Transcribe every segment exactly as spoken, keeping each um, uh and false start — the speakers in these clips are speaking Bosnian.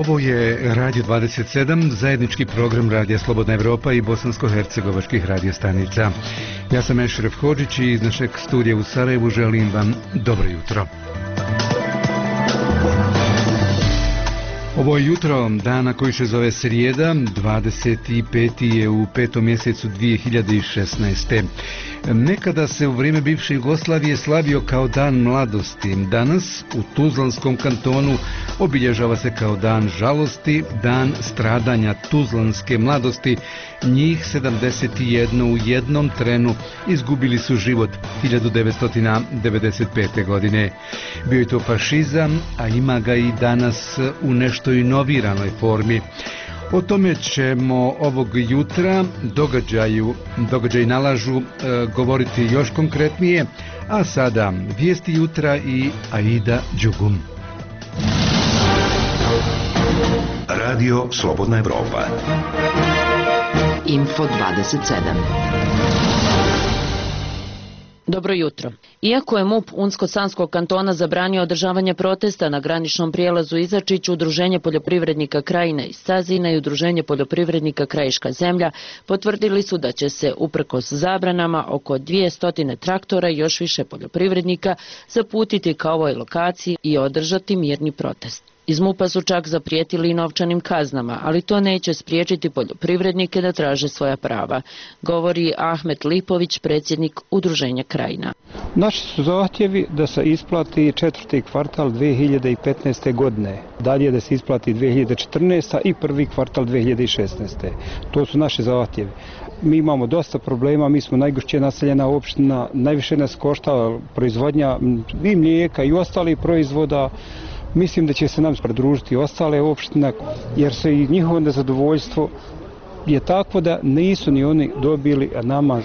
Ovo je Radio dvadeset sedam, zajednički program Radija Slobodna Evropa i bosansko-hercegovačkih radiostanica. Ja sam Ešref Hodžić i iz našeg studija u Sarajevu želim vam dobro jutro. Ovo je jutro dana koji se zove srijeda, dvadeset peti je u petom mjesecu dvije hiljade šesnaeste. Nekada se u vrijeme bivše Jugoslavije slavio kao dan mladosti. Danas u Tuzlanskom kantonu obilježava se kao dan žalosti, dan stradanja tuzlanske mladosti. Njih sedamdeset jedan u jednom trenu izgubili su život hiljadu devetsto devedeset pete. godine. Bio je to fašizam, a ima ga i danas u nešto inoviranoj formi. O tome ćemo ovog jutra, događaju, događaj nalažu, e, govoriti još konkretnije, a sada vijesti jutra i Aida Đugum. Radio Slobodna Evropa. Info dvadeset sedam. Dobro jutro. Iako je MUP Unsko-Sanskog kantona zabranio održavanje protesta na graničnom prijelazu Izačić, Udruženje poljoprivrednika Krajina iz Sazina i Udruženje poljoprivrednika Krajiška zemlja potvrdili su da će se, uprkos zabranama, oko dvjesto traktora i još više poljoprivrednika zaputiti ka ovoj lokaciji i održati mirni protest. Iz MUP-a su čak zaprijetili i novčanim kaznama, ali to neće spriječiti poljoprivrednike da traže svoja prava, govori Ahmet Lipović, predsjednik Udruženja Krajina. Naši su zahtjevi da se isplati četvrti kvartal dvije hiljade petnaeste. godine, dalje da se isplati dvije hiljade četrnaeste. i prvi kvartal dvije hiljade šesnaeste. To su naši zahtjevi. Mi imamo dosta problema, mi smo najgušće naseljena opština, najviše nas košta proizvodnja i mlijeka i ostalih proizvoda. Mislim da će se nam pridružiti ostale opštine, jer se i njihovo nezadovoljstvo je takvo da nisu ni oni dobili nama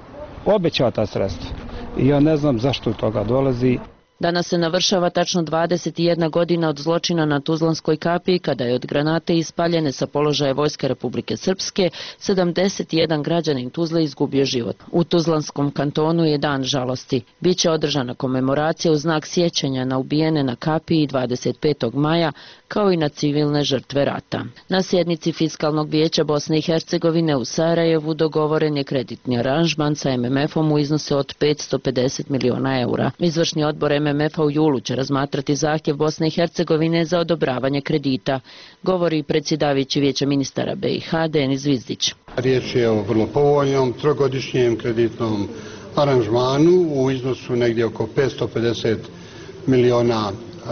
obećata sredstva. I ja ne znam zašto od toga dolazi. Danas se navršava tačno dvadeset jedna godina od zločina na Tuzlanskoj kapiji, kada je od granate ispaljene sa položaja Vojske Republike Srpske sedamdeset jedan građanin Tuzle izgubio život. U Tuzlanskom kantonu je dan žalosti. Biće održana komemoracija u znak sjećanja na ubijene na kapiji dvadeset petog maja, kao i na civilne žrtve rata. Na sjednici Fiskalnog vijeća Bosne i Hercegovine u Sarajevu dogovoren je kreditni aranžman sa M M F-om u iznosu od petsto pedeset miliona eura. Izvršni odbor M M F-a u julu će razmatrati zahtjev Bosne i Hercegovine za odobravanje kredita, govori predsjedavajući Vijeća ministara B i H Denis Zvizdić. Riječ je o vrlo povoljnom trogodišnjem kreditnom aranžmanu u iznosu negdje oko petsto pedeset miliona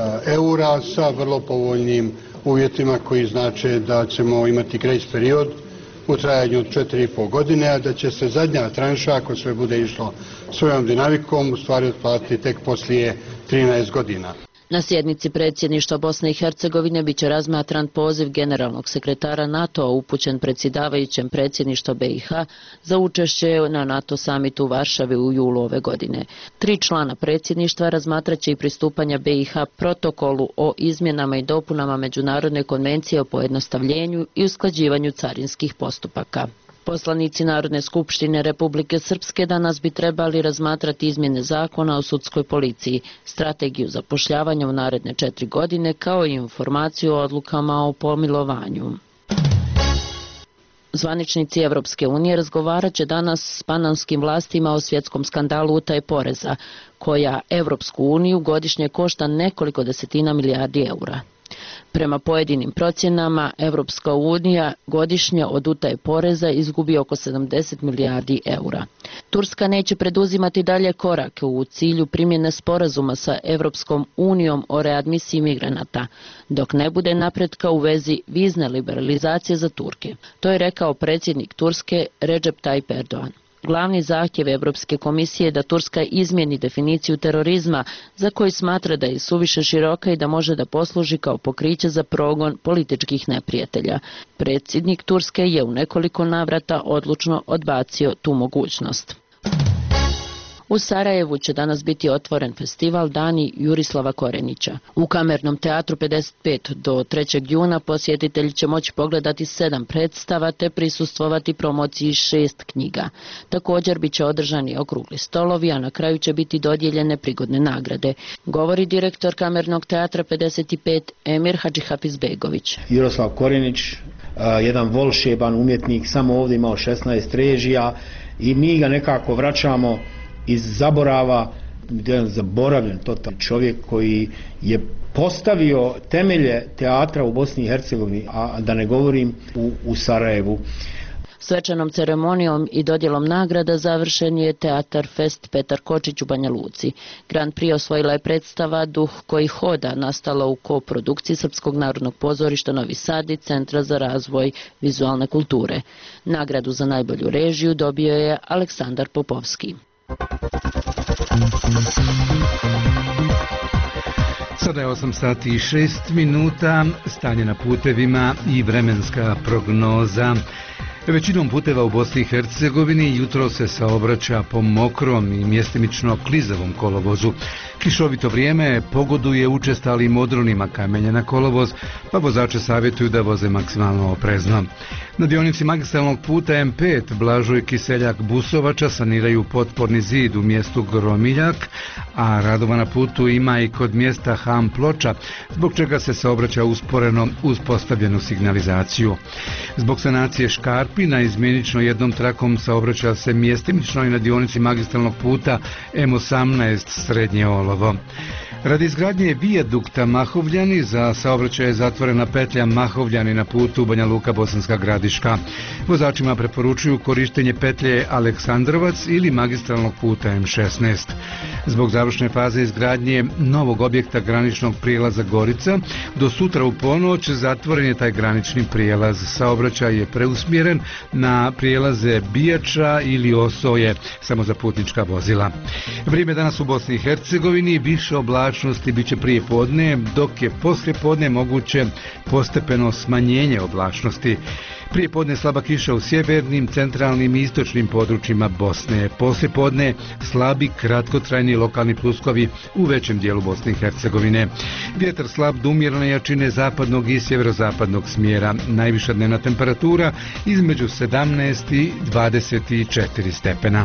eura sa vrlo povoljnim uvjetima koji znače da ćemo imati grace period u trajanju od četiri i pol godine, a da će se zadnja tranša, ako sve bude išlo svojom dinamikom, u stvari otplatiti tek poslije trinaest godina. Na sjednici predsjedništva Bosne i Hercegovine biće razmatran poziv generalnog sekretara NATO-a upućen predsjedavajućem predsjedništva B i H za učešće na NATO samitu u Varšavi u julu ove godine. Tri člana predsjedništva razmatraće i pristupanja B i H protokolu o izmjenama i dopunama Međunarodne konvencije o pojednostavljenju i usklađivanju carinskih postupaka. Poslanici Narodne skupštine Republike Srpske danas bi trebali razmatrati izmjene zakona o sudskoj policiji, strategiju zapošljavanja u naredne četiri godine, kao i informaciju o odlukama o pomilovanju. Zvaničnici Evropske unije razgovarat će danas s panamskim vlastima o svjetskom skandalu utaje poreza, koja Evropsku uniju godišnje košta nekoliko desetina milijardi eura. Prema pojedinim procjenama, Evropska unija godišnje od utaje poreza izgubi oko sedamdeset milijardi eura. Turska neće preduzimati dalje korake u cilju primjene sporazuma sa Evropskom unijom o readmisiji migranata, dok ne bude napretka u vezi vizne liberalizacije za Turke. To je rekao predsjednik Turske Recep Tayyip Erdogan. Glavni zahtjev Europske komisije je da Turska izmijeni definiciju terorizma, za koji smatra da je suviše široka i da može da posluži kao pokriće za progon političkih neprijatelja. Predsjednik Turske je u nekoliko navrata odlučno odbacio tu mogućnost. U Sarajevu će danas biti otvoren festival Dani Jurislava Korenića. U Kamernom teatru pedeset pet do trećeg juna posjetitelji će moći pogledati sedam predstava te prisustvovati promociji šest knjiga. Također bit će održani okrugli stolovi, a na kraju će biti dodijeljene prigodne nagrade, govori direktor Kamernog teatra pedeset pet Emir Hadžihafizbegović. Juroslav Korenić, jedan volšeban umjetnik, samo ovdje imao šesnaest režija i mi ga nekako vraćamo iz zaborava, jedan zaboravljen totalni čovjek koji je postavio temelje teatra u Bosni i Hercegovini, a da ne govorim u, u Sarajevu. Svečanom ceremonijom i dodjelom nagrada završen je Teatar Fest Petar Kočić u Banja Luci. Grand Prix osvojila je predstava Duh koji hoda, nastala u koprodukciji Srpskog narodnog pozorišta Novi Sad i Centra za razvoj vizualne kulture. Nagradu za najbolju režiju dobio je Aleksandar Popovski. Sada je osam sati i šest minuta, stanje na putevima i vremenska prognoza. Većinom puteva u Bosni i Hercegovini jutro se saobraća po mokrom i mjestimično klizavom kolovozu. Kišovito vrijeme pogoduje učestalim odronima kamenja na kolovoz, pa vozače savjetuju da voze maksimalno oprezno. Na dionici magistralnog puta M pet Blažoj Kiseljak-Busovača saniraju potporni zid u mjestu Gromiljak, a radova na putu ima i kod mjesta Ham Ploča, zbog čega se saobraća usporeno uz postavljenu signalizaciju. Zbog sanacije škarpi na izmjenično jednom trakom saobraća se mjestimično i na dionici magistralnog puta M osamnaest Srednje Olovo. Radi izgradnje vijadukta Mahovljani za saobraćaj je zatvorena petlja Mahovljani na putu Banja Luka-Bosanska Gradiška. Vozačima preporučuju korištenje petlje Aleksandrovac ili magistralnog puta M šesnaest. Zbog završne faze izgradnje novog objekta graničnog prijelaza Gorica, do sutra u ponoć zatvoren je taj granični prijelaz. Saobraćaj je preusmjeren na prijelaze Bijača ili Osoje, samo za putnička vozila. Vrijeme danas u Bosni i Hercegovini više oblačnosti bit će prije podne, dok je poslije podne moguće postepeno smanjenje oblačnosti. Prije podne slaba kiša u sjevernim, centralnim i istočnim područjima Bosne. Poslije podne slabi, kratkotrajni lokalni pluskovi u većem dijelu Bosne i Hercegovine. Vjetar slab do umjerene jačine zapadnog i sjeverozapadnog smjera. Najviša dnevna temperatura između sedamnaest i dvadeset četiri stepena.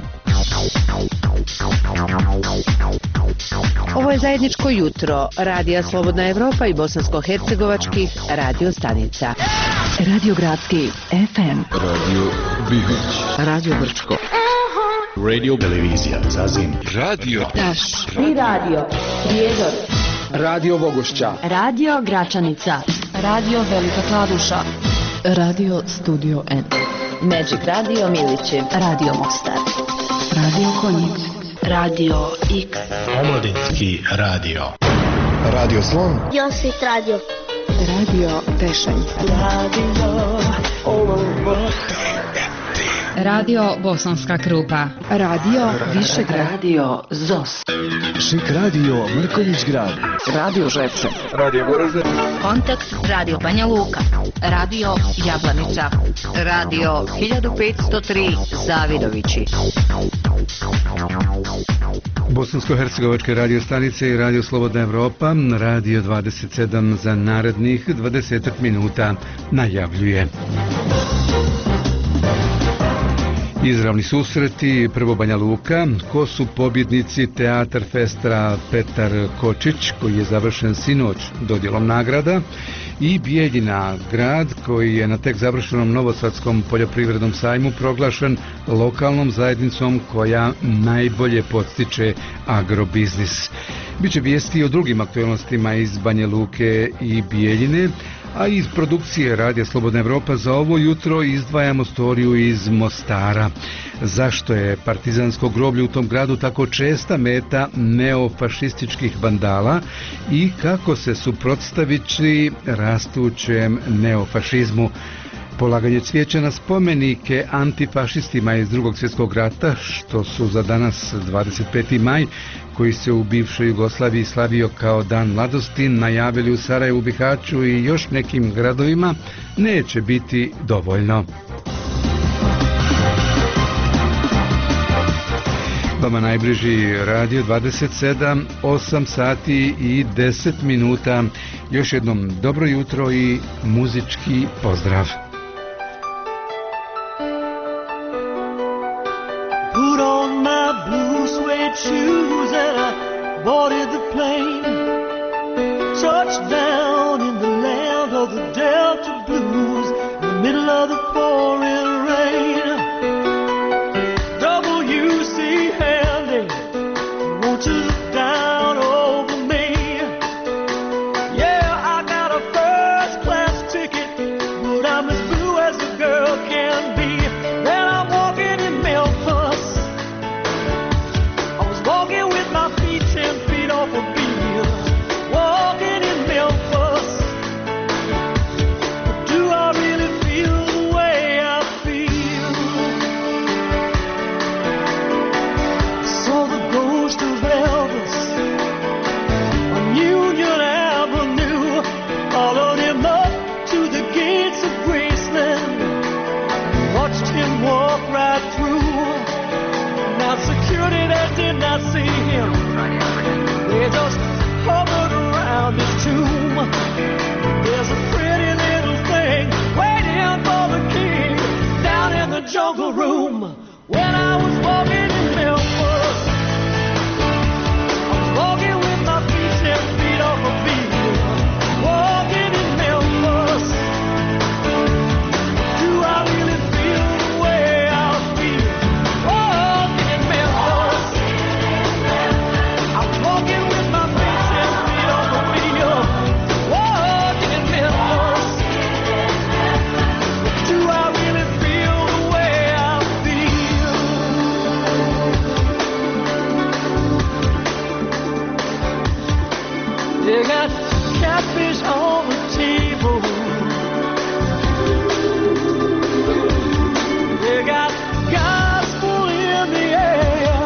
Ovo je zajedničko jutro Radija Slobodna Evropa i bosansko-hercegovačkih radio stanica. Radio Gradski F M, Radio Bihoć, Radio Brčko, Radio Televizija Zazin, Radio Taš i Radio Prijedor, Radio Bogošća, Radio Gračanica, Radio Velika Kladuša, Radio Studio N, Magic Radio Milići, Radio Mostar, Radio Konjic, Radio X, Omladinski radio, Radio Slon, Josit Radio, Radio Tešanj, Radio Olovo, Radio Bosanska Krupa, Radio Višegrad, Radio Zos, Šik Radio Mrkonjić Grad, Radio Žepče, Radio Goražde, Kontakt Radio Banja Luka, Radio Jablanica, Radio hiljadu petsto tri Zavidovići. Bosansko-hercegovačke radio stanice i Radio Slobodna Evropa, Radio dvadeset sedam za narednih dvadeset minuta najavljuje. Izravni susreti, prvo Banja Luka, ko su pobjednici Teatar Festa Petar Kočić, koji je završen sinoć dodjelom nagrada, i Bijeljina, grad koji je na tek završenom Novosadskom poljoprivrednom sajmu proglašen lokalnom zajednicom koja najbolje podstiče agrobiznis. Biće vijesti o drugim aktualnostima iz Banja Luke i Bijeljine, a iz produkcije Radija Slobodna Evropa za ovo jutro izdvajamo storiju iz Mostara. Zašto je partizansko groblje u tom gradu tako česta meta neofašističkih vandala i kako se suprotstaviti rastućem neofašizmu? Polaganje cvijeća na spomenike antifašistima iz drugog svjetskog rata, što su za danas dvadeset peti maj, koji se u bivšoj Jugoslaviji slavio kao Dan mladosti, najavili u Sarajevu, Bihaću i još nekim gradovima, neće biti dovoljno. Vama najbliži radio dvadeset sedam, osam sati i deset minuta. Još jednom dobro jutro i muzički pozdrav. Put on my blue suede shoes and I boarded the plane. Touched down in the land of the Delta Blues in the middle of the pouring rain. W C Handy, won't you look down over me? Yeah, I got a first class ticket, but I'm as blue as a girl can be. Then I'm walking in Memphis. I was walking with my feet ten feet off a beam. Walking in Memphis. But do I really feel the way I feel? Saw the ghost of Elvis on Union Avenue. Followed him up to the gates of Graceland. Watched him walk right through. Now security that did not see him. They just hovered around his tomb. There's a pretty little thing waiting for the king down in the jungle room. When I was walking in Memphis, I was walking with my feet ten feet off a beat. Walking in Memphis. Do I really feel the way I feel? Walking in Memphis. I was walking with my feet ten feet off a beat. Walking in Memphis. Do I really feel the way I feel? They got catfish on the table. They got gospel in the air.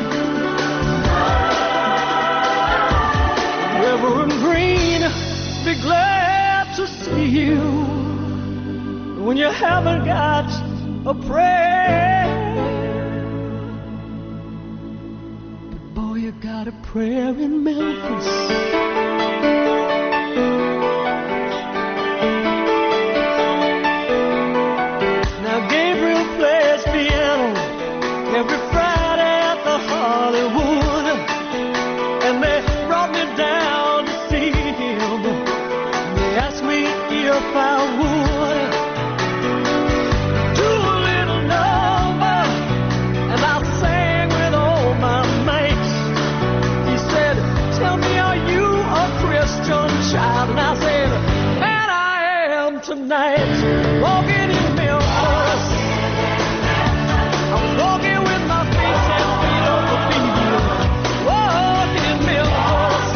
Reverend Green, be glad to see you. When you haven't got a prayer, but boy, you got a prayer in Memphis. Now Gabriel plays piano every Friday at the Hollywood, and they brought me down to see him. They asked me if I would do a little number, and I sang with all my mates. He said, "Tell me, are you a Christian child?" And I said, "Man, I am tonight." Walking in Memphis. I was walking with my feet ten feet off the beat. Walking in Memphis.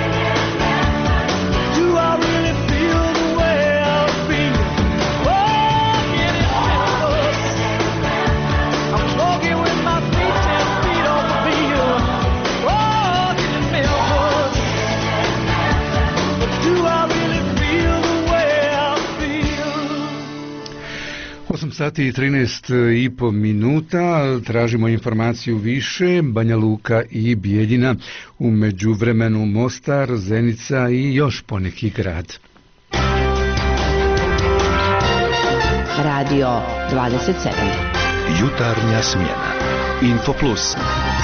Do I really feel the way I feel? Walking in Memphis. I was walking with my feet ten feet off the beat. Walking in Memphis. But do I really feel the way I feel? osam sati i trinaest i po minuta, tražimo informaciju više. Banja Luka i Bijeljina, u međuvremenu Mostar, Zenica i još poneki grad. Radio dvadeset sedam. Jutarnja smjena. Info Plus.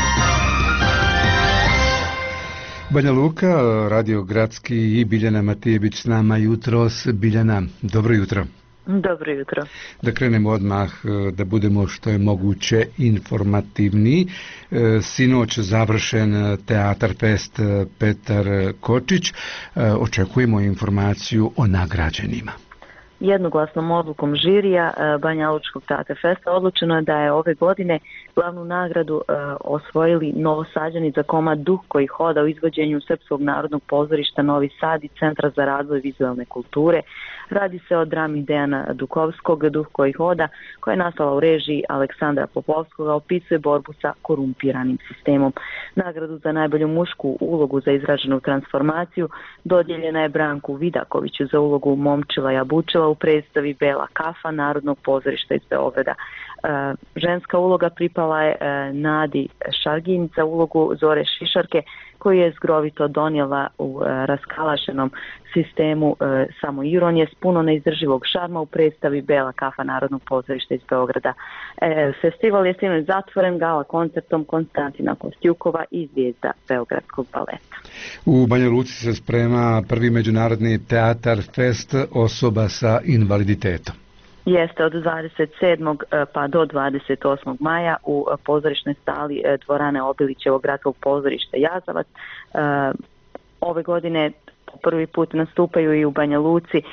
Banja Luka, Radio Gradski i Biljana Matijević s nama jutros. Biljana, dobro jutro. Dobro jutro. Da krenemo odmah, da budemo što je moguće informativniji. Sinoć završen Teatar Fest Petar Kočić. Očekujemo informaciju o nagrađenima. Jednoglasnom odlukom žirija Banja Lučkog Teatar Festa odlučeno je da je ove godine glavnu nagradu e, osvojili Novosađani za komad Duh koji hoda u izvođenju Srpskog narodnog pozorišta Novi Sad i Centra za razvoj vizualne kulture. Radi se o drami Dejana Dukovskog Duh koji hoda, koja je nastala u režiji Aleksandra Popovskog, opisuje borbu sa korumpiranim sistemom. Nagradu za najbolju mušku ulogu za izraženu transformaciju dodijeljena je Branku Vidakoviću za ulogu Momčila Jabučila u predstavi Bela kafa Narodnog pozorišta iz Beograda. Ženska uloga pripala je Nadi Šargin za ulogu Zore Šišarke, koju je zgrovito donijela u raskalašenom sistemu samoironije s puno neizdrživog šarma u predstavi Bela kafa Narodnog pozorišta iz Beograda. Festival je sinoć zatvoren gala koncertom Konstantina Kostjukova i zvijezda Beogradskog baleta. U Banja Luci se sprema prvi međunarodni teatar fest osoba sa invaliditetom. Jeste od dvadeset sedmog pa do dvadeset osmog maja u pozorišnoj sali dvorane Obilićevog gradskog pozorišta Jazavac. Ove godine po prvi put nastupaju i u Banja Luci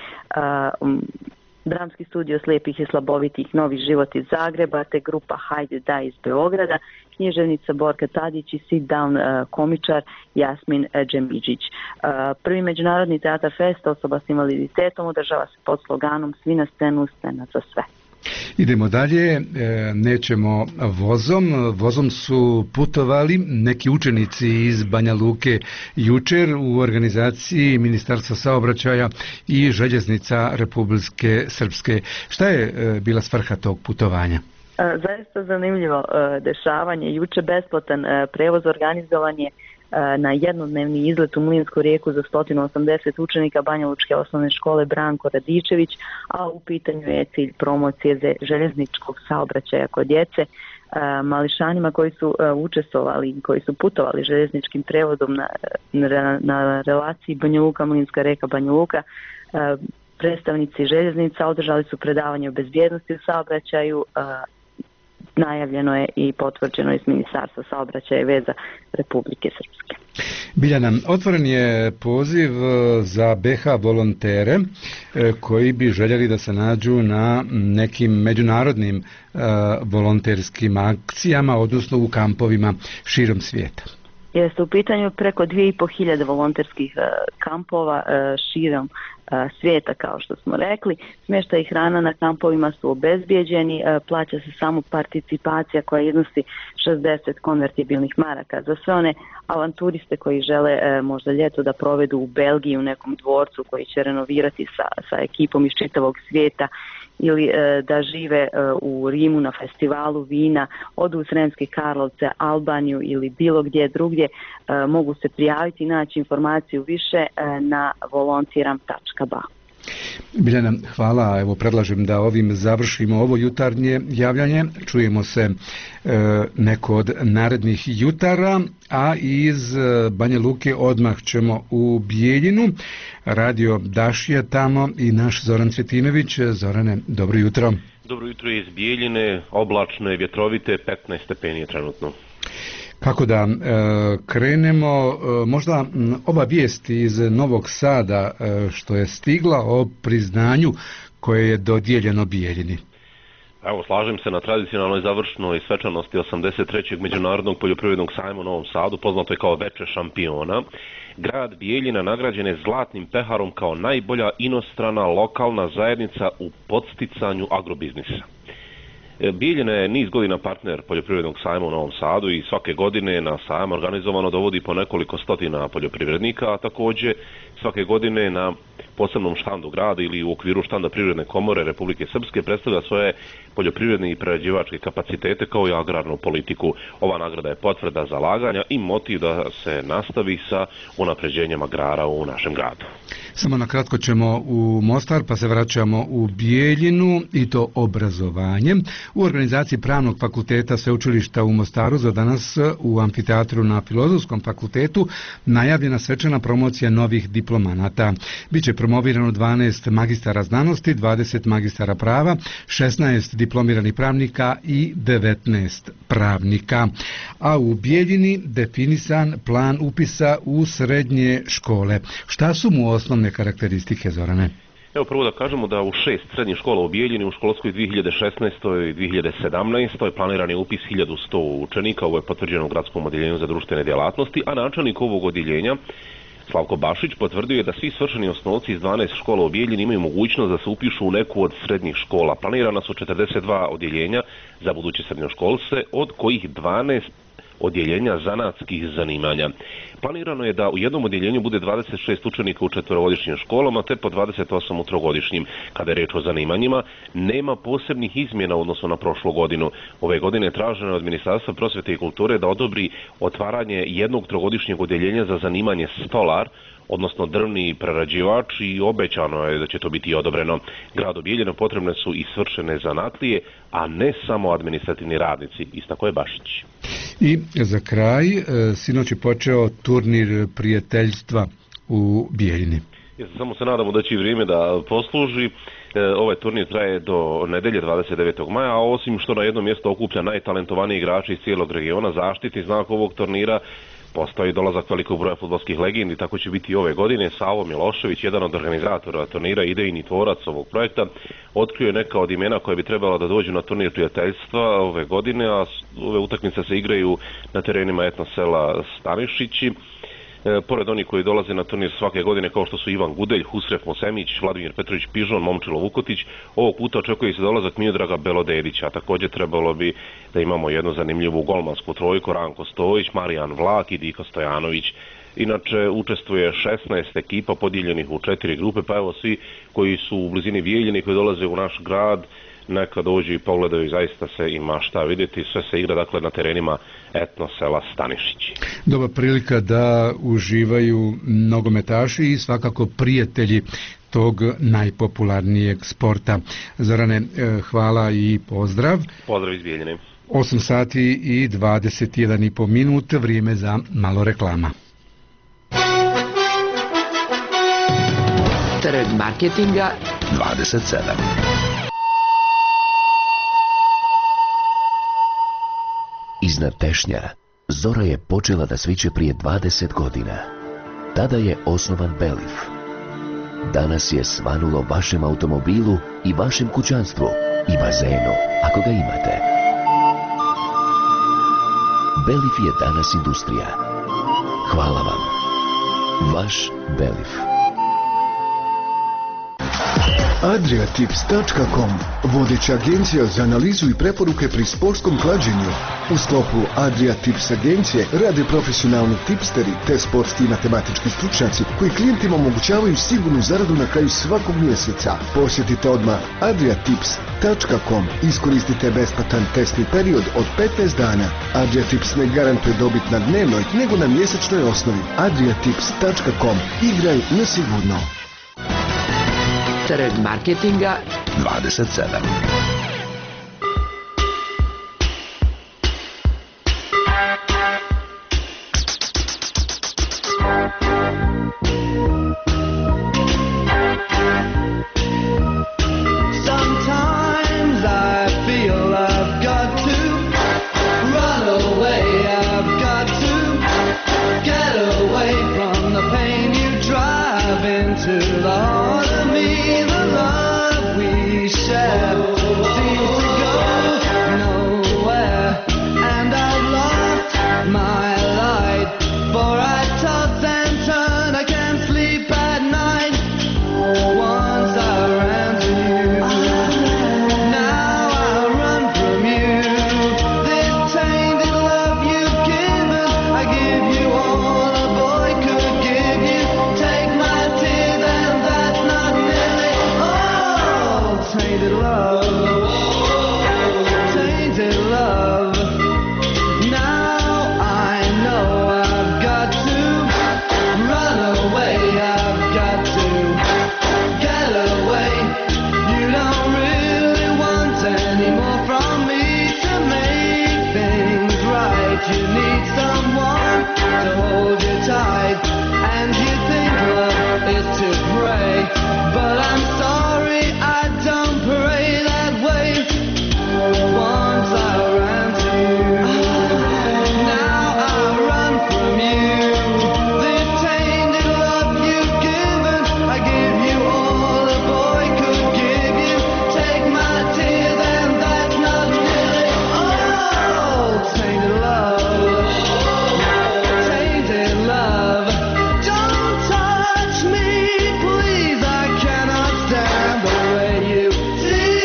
Dramski studio slijepih i slabovitih Novi život iz Zagreba, te grupa Hajde da iz Beograda, književnica Borka Tadić i sit down komičar Jasmin Džemidžić. Prvi međunarodni teatar fest osoba s invaliditetom održava se pod sloganom Svi na scenu, scena za sve. Idemo dalje, nećemo vozom. Vozom su putovali neki učenici iz Banja Luke jučer u organizaciji Ministarstva saobraćaja i željeznica Republike Srpske. Šta je bila svrha tog putovanja? Zaista zanimljivo dešavanje. Juče besplatan prevoz organizovan je na jednodnevni izlet u Mlinsku rijeku za sto osamdeset učenika Banja Lučke osnovne škole Branko Radičević, a u pitanju je cilj promocije željezničkog saobraćaja kod djece. Mališanima koji su učestvovali, koji su putovali željezničkim prevodom na, na, na relaciji Banja Luka, Mlinska rijeka, Banja Luka, predstavnici željeznica održali su predavanje o bezbjednosti u saobraćaju. Najavljeno je i potvrđeno iz Ministarstva saobraćaja i veza Republike Srpske. Biljana, otvoren je poziv za B H volontere koji bi željeli da se nađu na nekim međunarodnim volonterskim akcijama, odnosno u kampovima širom svijeta. Jeste u pitanju preko dvije i po hiljade volonterskih kampova širom svijeta, kao što smo rekli. Smještaj i hrana na kampovima su obezbijeđeni, plaća se samo participacija koja iznosi šezdeset konvertibilnih maraka. Za sve one avanturiste koji žele možda ljeto da provedu u Belgiji u nekom dvorcu koji će renovirati sa, sa ekipom iz čitavog svijeta, ili e, da žive e, u Rimu na festivalu vina, odu u Sremske Karlovce, Albaniju ili bilo gdje drugdje, e, mogu se prijaviti i naći informaciju više e, na volontiram tačka ba. Biljana, hvala. Evo predlažem da ovim završimo ovo jutarnje javljanje. Čujemo se e, neko od narednih jutara, a iz Banja Luke odmah ćemo u Bijeljinu. Radio Dašija tamo i naš Zoran Cvjetinović. Zorane, dobro jutro. Dobro jutro iz Bijeljine, oblačno i vjetrovite, petnaest stepeni je trenutno. Kako da e, krenemo, e, možda ova vijest iz Novog Sada e, što je stigla o priznanju koje je dodijeljeno Bijeljini. Evo, slažem se, na tradicionalnoj završnoj svečanosti osamdeset trećeg Međunarodnog poljoprivrednog sajma u Novom Sadu, poznato je kao Veče šampiona, grad Bijeljina nagrađen je zlatnim peharom kao najbolja inostrana lokalna zajednica u podsticanju agrobiznisa. Bijeljina je niz godina partner poljoprivrednog sajma u Novom Sadu i svake godine na sajam organizovano dovodi po nekoliko stotina poljoprivrednika, a također svake godine na posebnom štandu grada ili u okviru štanda Privredne komore Republike Srpske predstavlja svoje poljoprivredne i prerađivačke kapacitete kao i agrarnu politiku. Ova nagrada je potvrda zalaganja i motiv da se nastavi sa unapređenjem agrara u našem gradu. Samo na kratko ćemo u Mostar, pa se vraćamo u Bijeljinu, i to obrazovanjem. U organizaciji Pravnog fakulteta Sveučilišta u Mostaru za danas u amfiteatru na Filozofskom fakultetu najavljena svečana promocija novih diplomanata. Biće promovirano dvanaest magistara znanosti, dvadeset magistara prava, šesnaest diplomiranih pravnika i devetnaest pravnika. A u Bijeljini definisan plan upisa u srednje škole. Šta su mu osnovne karakteristike, Zorane? Evo, prvo da kažemo da u šest srednjih škola u Bijeljini u školskoj dvije hiljade šesnaestoj i dvije hiljade sedamnaestoj planiran je upis hiljadu sto učenika, ovo je potvrđeno u gradskom odjeljenju za društvene djelatnosti, a načelnik ovog odjeljenja Slavko Bašić potvrdio je da svi svršeni osnovci iz dvanaest škola u Bijeljini imaju mogućnost da se upišu u neku od srednjih škola. Planirana su četrdeset dva odjeljenja za buduće srednjoškolce, od kojih dvanaest odjeljenja zanatskih zanimanja. Planirano je da u jednom odjeljenju bude dvadeset šest učenika u četverogodišnjim školama te po dvadeset osam u trogodišnjim. Kada je reč o zanimanjima, nema posebnih izmjena u odnosu na prošlu godinu. Ove godine traženo je od Ministarstva prosvjete i kulture da odobri otvaranje jednog trogodišnjeg odjeljenja za zanimanje stolar, odnosno drvni prerađivač, i obećano je da će to biti odobreno. Gradu Bijeljina potrebne su i svršene zanatlije, a ne samo administrativni radnici, istako je Bašić. I za kraj, sinoć je počeo turnir prijateljstva u Bijeljini. Samo se nadamo da će vrijeme da posluži. Ovaj turnir traje do nedelje dvadeset devetog maja, a osim što na jednom mjestu okuplja najtalentovaniji igrači iz cijelog regiona, zaštitni znak ovog turnira postoji dolazak velikog broja fudbalskih legendi, tako će biti i ove godine. Savo Milošević, jedan od organizatora turnira, idejni tvorac ovog projekta, otkrio je neka od imena koje bi trebalo da dođu na turnir prijateljstva ove godine, a ove utakmice se igraju na terenima etno sela Stanišići. E, pored onih koji dolaze na turnir svake godine, kao što su Ivan Gudelj, Husref Mosemić, Vladimir Petrović Pižon, Momčilo Vukotić, ovog puta očekuje se dolazak Miodraga Belodedića, a također trebalo bi da imamo jednu zanimljivu golmansku trojku, Ranko Stojić, Marijan Vlak i Diko Stojanović. Inače, učestvuje šesnaest ekipa podijeljenih u četiri grupe, pa evo svi koji su u blizini Bijeljine, koji dolaze u naš grad, neka dođu i pogledaju, zaista se ima šta vidjeti. Sve se igra dakle na terenima etno sela Stanišići. Dobra prilika da uživaju nogometaši i svakako prijatelji tog najpopularnijeg sporta. Zorane, hvala i pozdrav. Pozdrav iz Bijeljine. osam sati i dvadeset jedan i po minut, vrijeme za malo reklama. Trg marketinga dvadeset sedam. Iznad Tešnja zora je počela da sviće prije dvadeset godina. Tada je osnovan Belif. Danas je svanulo vašem automobilu i vašem kućanstvu i bazenu, ako ga imate. Belif je danas industrija. Hvala vam. Vaš Belif. Adriatips tačka com, vodeća agencija za analizu i preporuke pri sportskom klađenju. U sklopu Adriatips agencije rade profesionalni tipsteri te sportski i matematički stručnjaci koji klijentima omogućavaju sigurnu zaradu na kraju svakog mjeseca. Posjetite odmah Adriatips tačka com, iskoristite besplatan testni period od petnaest dana. Adriatips ne garantuje dobit na dnevnoj, nego na mjesečnoj osnovi. Adriatips tačka com, igraj na sigurno. Trg marketinga dvadeset sedam.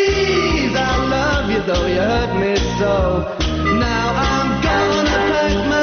Though you hurt me so, now I'm gonna pack my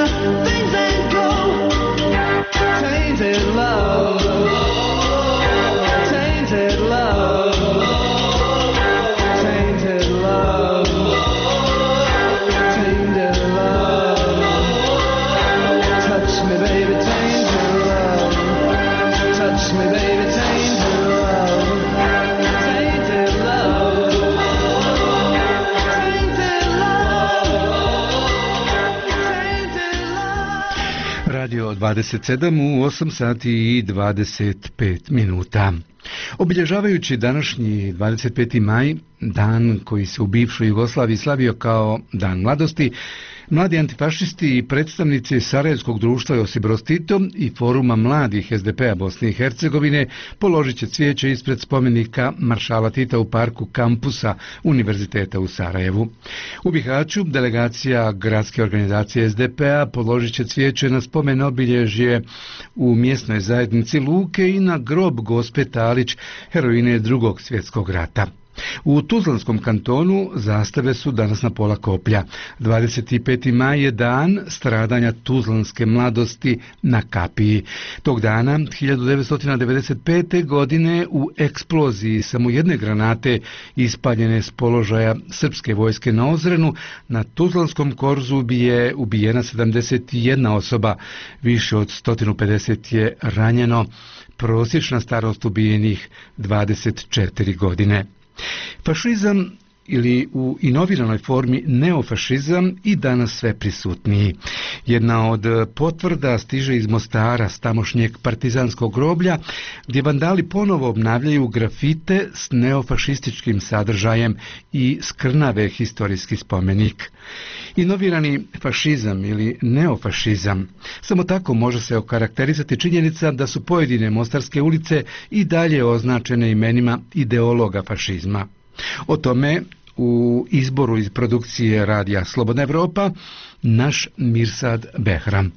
dvadeset sedam u osam sati i dvadeset pet minuta. Obilježavajući današnji dvadeset peti maj, dan koji se u bivšoj Jugoslaviji slavio kao Dan mladosti, mladi antifašisti i predstavnici Sarajevskog društva Josip Broz Tito i Foruma mladih es de pe a Bosne i Hercegovine položit će cvijeće ispred spomenika maršala Tita u parku kampusa Univerziteta u Sarajevu. U Bihaću delegacija gradske organizacije es de pe a položit će cvijeće na spomen obilježje u mjesnoj zajednici Luke i na grob Gospe Talić, heroine Drugog svjetskog rata. U Tuzlanskom kantonu zastave su danas na pola koplja. dvadeset peti maj je dan stradanja tuzlanske mladosti na Kapiji. Tog dana, hiljadu devetsto devedeset pete. godine, u eksploziji samo jedne granate ispaljene s položaja srpske vojske na Ozrenu, na Tuzlanskom korzu je ubijena sedamdeset jedna osoba, više od sto pedeset je ranjeno, prosječna starost ubijenih dvadeset četiri godine. Fašizam ili u inoviranoj formi neofašizam i danas sve prisutniji. Jedna od potvrda stiže iz Mostara, s tamošnjeg partizanskog groblja, gdje vandali ponovo obnavljaju grafite s neofašističkim sadržajem i skrnave historijski spomenik. Inovirani fašizam ili neofašizam, samo tako može se okarakterizati činjenica da su pojedine mostarske ulice i dalje označene imenima ideologa fašizma. O tome u izboru iz produkcije Radija Slobodna Evropa naš Mirsad Behram.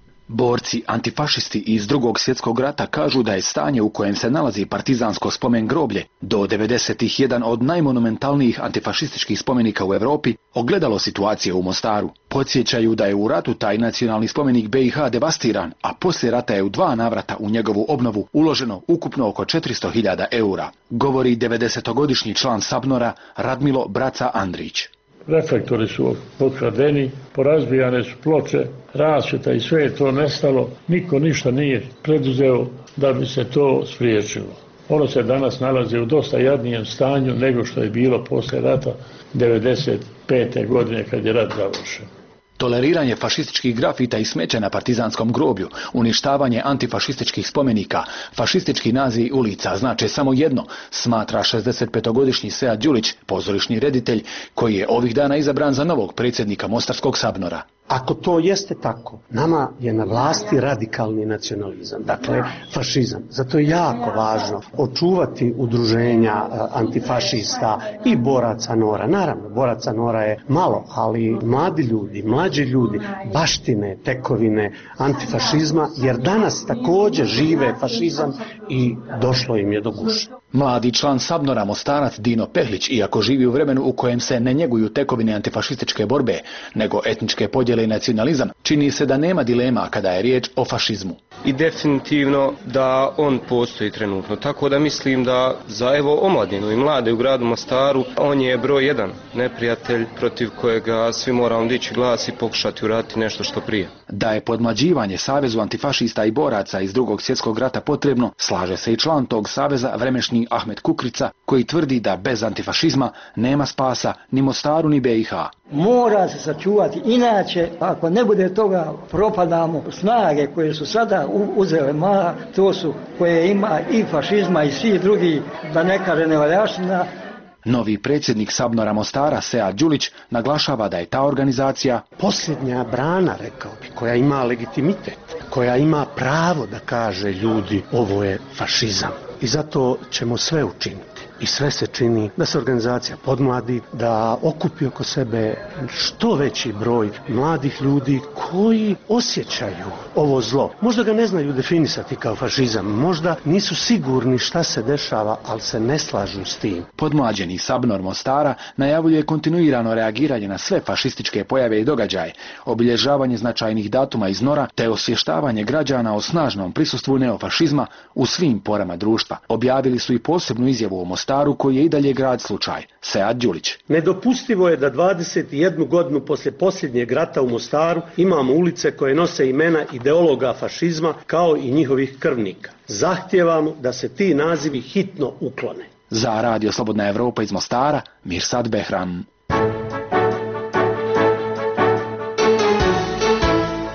Borci antifašisti iz Drugog svjetskog rata kažu da je stanje u kojem se nalazi partizansko spomen groblje do devedesetih jedan od najmonumentalnijih antifašističkih spomenika u Europi ogledalo situacije u Mostaru. Podsjećaju da je u ratu taj nacionalni spomenik be i ha devastiran, a poslije rata je u dva navrata u njegovu obnovu uloženo ukupno oko četiristo hiljada eura, govori devedesetogodišnji član Sabnora Radmilo Braca Andrić. Reflektori su pokradeni, porazbijane su ploče, rasvjeta i sve je to nestalo. Niko ništa nije preduzeo da bi se to spriječilo. Ono se danas nalazi u dosta jadnijem stanju nego što je bilo poslije rata devedeset pete. godine kad je rat završen. Toleriranje fašističkih grafita i smeća na partizanskom groblju, uništavanje antifašističkih spomenika, fašistički nazivi ulica znače samo jedno, smatra šezdesetpetogodišnji Sead Đulić, pozorišni reditelj, koji je ovih dana izabran za novog predsjednika Mostarskog Sabnora. Ako to jeste tako, nama je na vlasti radikalni nacionalizam, dakle fašizam. Zato je jako važno očuvati udruženja antifašista i boraca Nora. Naravno, boraca Nora je malo, ali mladi ljudi, mlađi ljudi baštine tekovine antifašizma, jer danas također žive fašizam i došlo im je do guše. Mladi član Sabnora Mostarac Dino Pehlić, iako živi u vremenu u kojem se ne njeguju tekovine antifašističke borbe, nego etničke podjele i nacionalizam, čini se da nema dilema kada je riječ o fašizmu. I definitivno da on postoji trenutno, tako da mislim da za evo omladinu i mlade u gradu Mostaru on je broj jedan neprijatelj protiv kojega svi moramo dići glas i pokušati uraditi nešto što prije. Da je podmlađivanje Savezu antifašista i boraca iz Drugog svjetskog rata potrebno, slaže se i član tog saveza vremešni Ahmet Kukrica, koji tvrdi da bez antifašizma nema spasa ni Mostaru ni be i ha. Mora se sačuvati, inače ako ne bude toga propadamo. Snage koje su sada uzele maha, to su koje ima i fašizma i svi drugi, da ne kaže nevaljaština. Novi predsjednik Sabnora Mostara Sead Đulić naglašava da je ta organizacija posljednja brana, rekao bi, koja ima legitimitet, koja ima pravo da kaže ljudi ovo je fašizam. I zato ćemo sve učiniti. I sve se čini da se organizacija podmladi, da okupi oko sebe što veći broj mladih ljudi koji osjećaju ovo zlo. Možda ga ne znaju definisati kao fašizam, možda nisu sigurni šta se dešava, ali se ne slažu s tim. Podmlađeni Sabnor Mostara najavljuje kontinuirano reagiranje na sve fašističke pojave i događaje, obilježavanje značajnih datuma iz Nora, te osvještavanje građana o snažnom prisustvu neofašizma u svim porama društva. Objavili su i posebnu izjavu o Mostaru, koji je i dalje grad slučaj. Sead Đulić. Nedopustivo je da dvadeset jednu godinu poslije posljednjeg rata u Mostaru imamo ulice koje nose imena ideologa fašizma kao i njihovih krvnika. Zahtijevamo da se ti nazivi hitno uklone. Za Radio Slobodna Evropa iz Mostara, Mirsad Behram.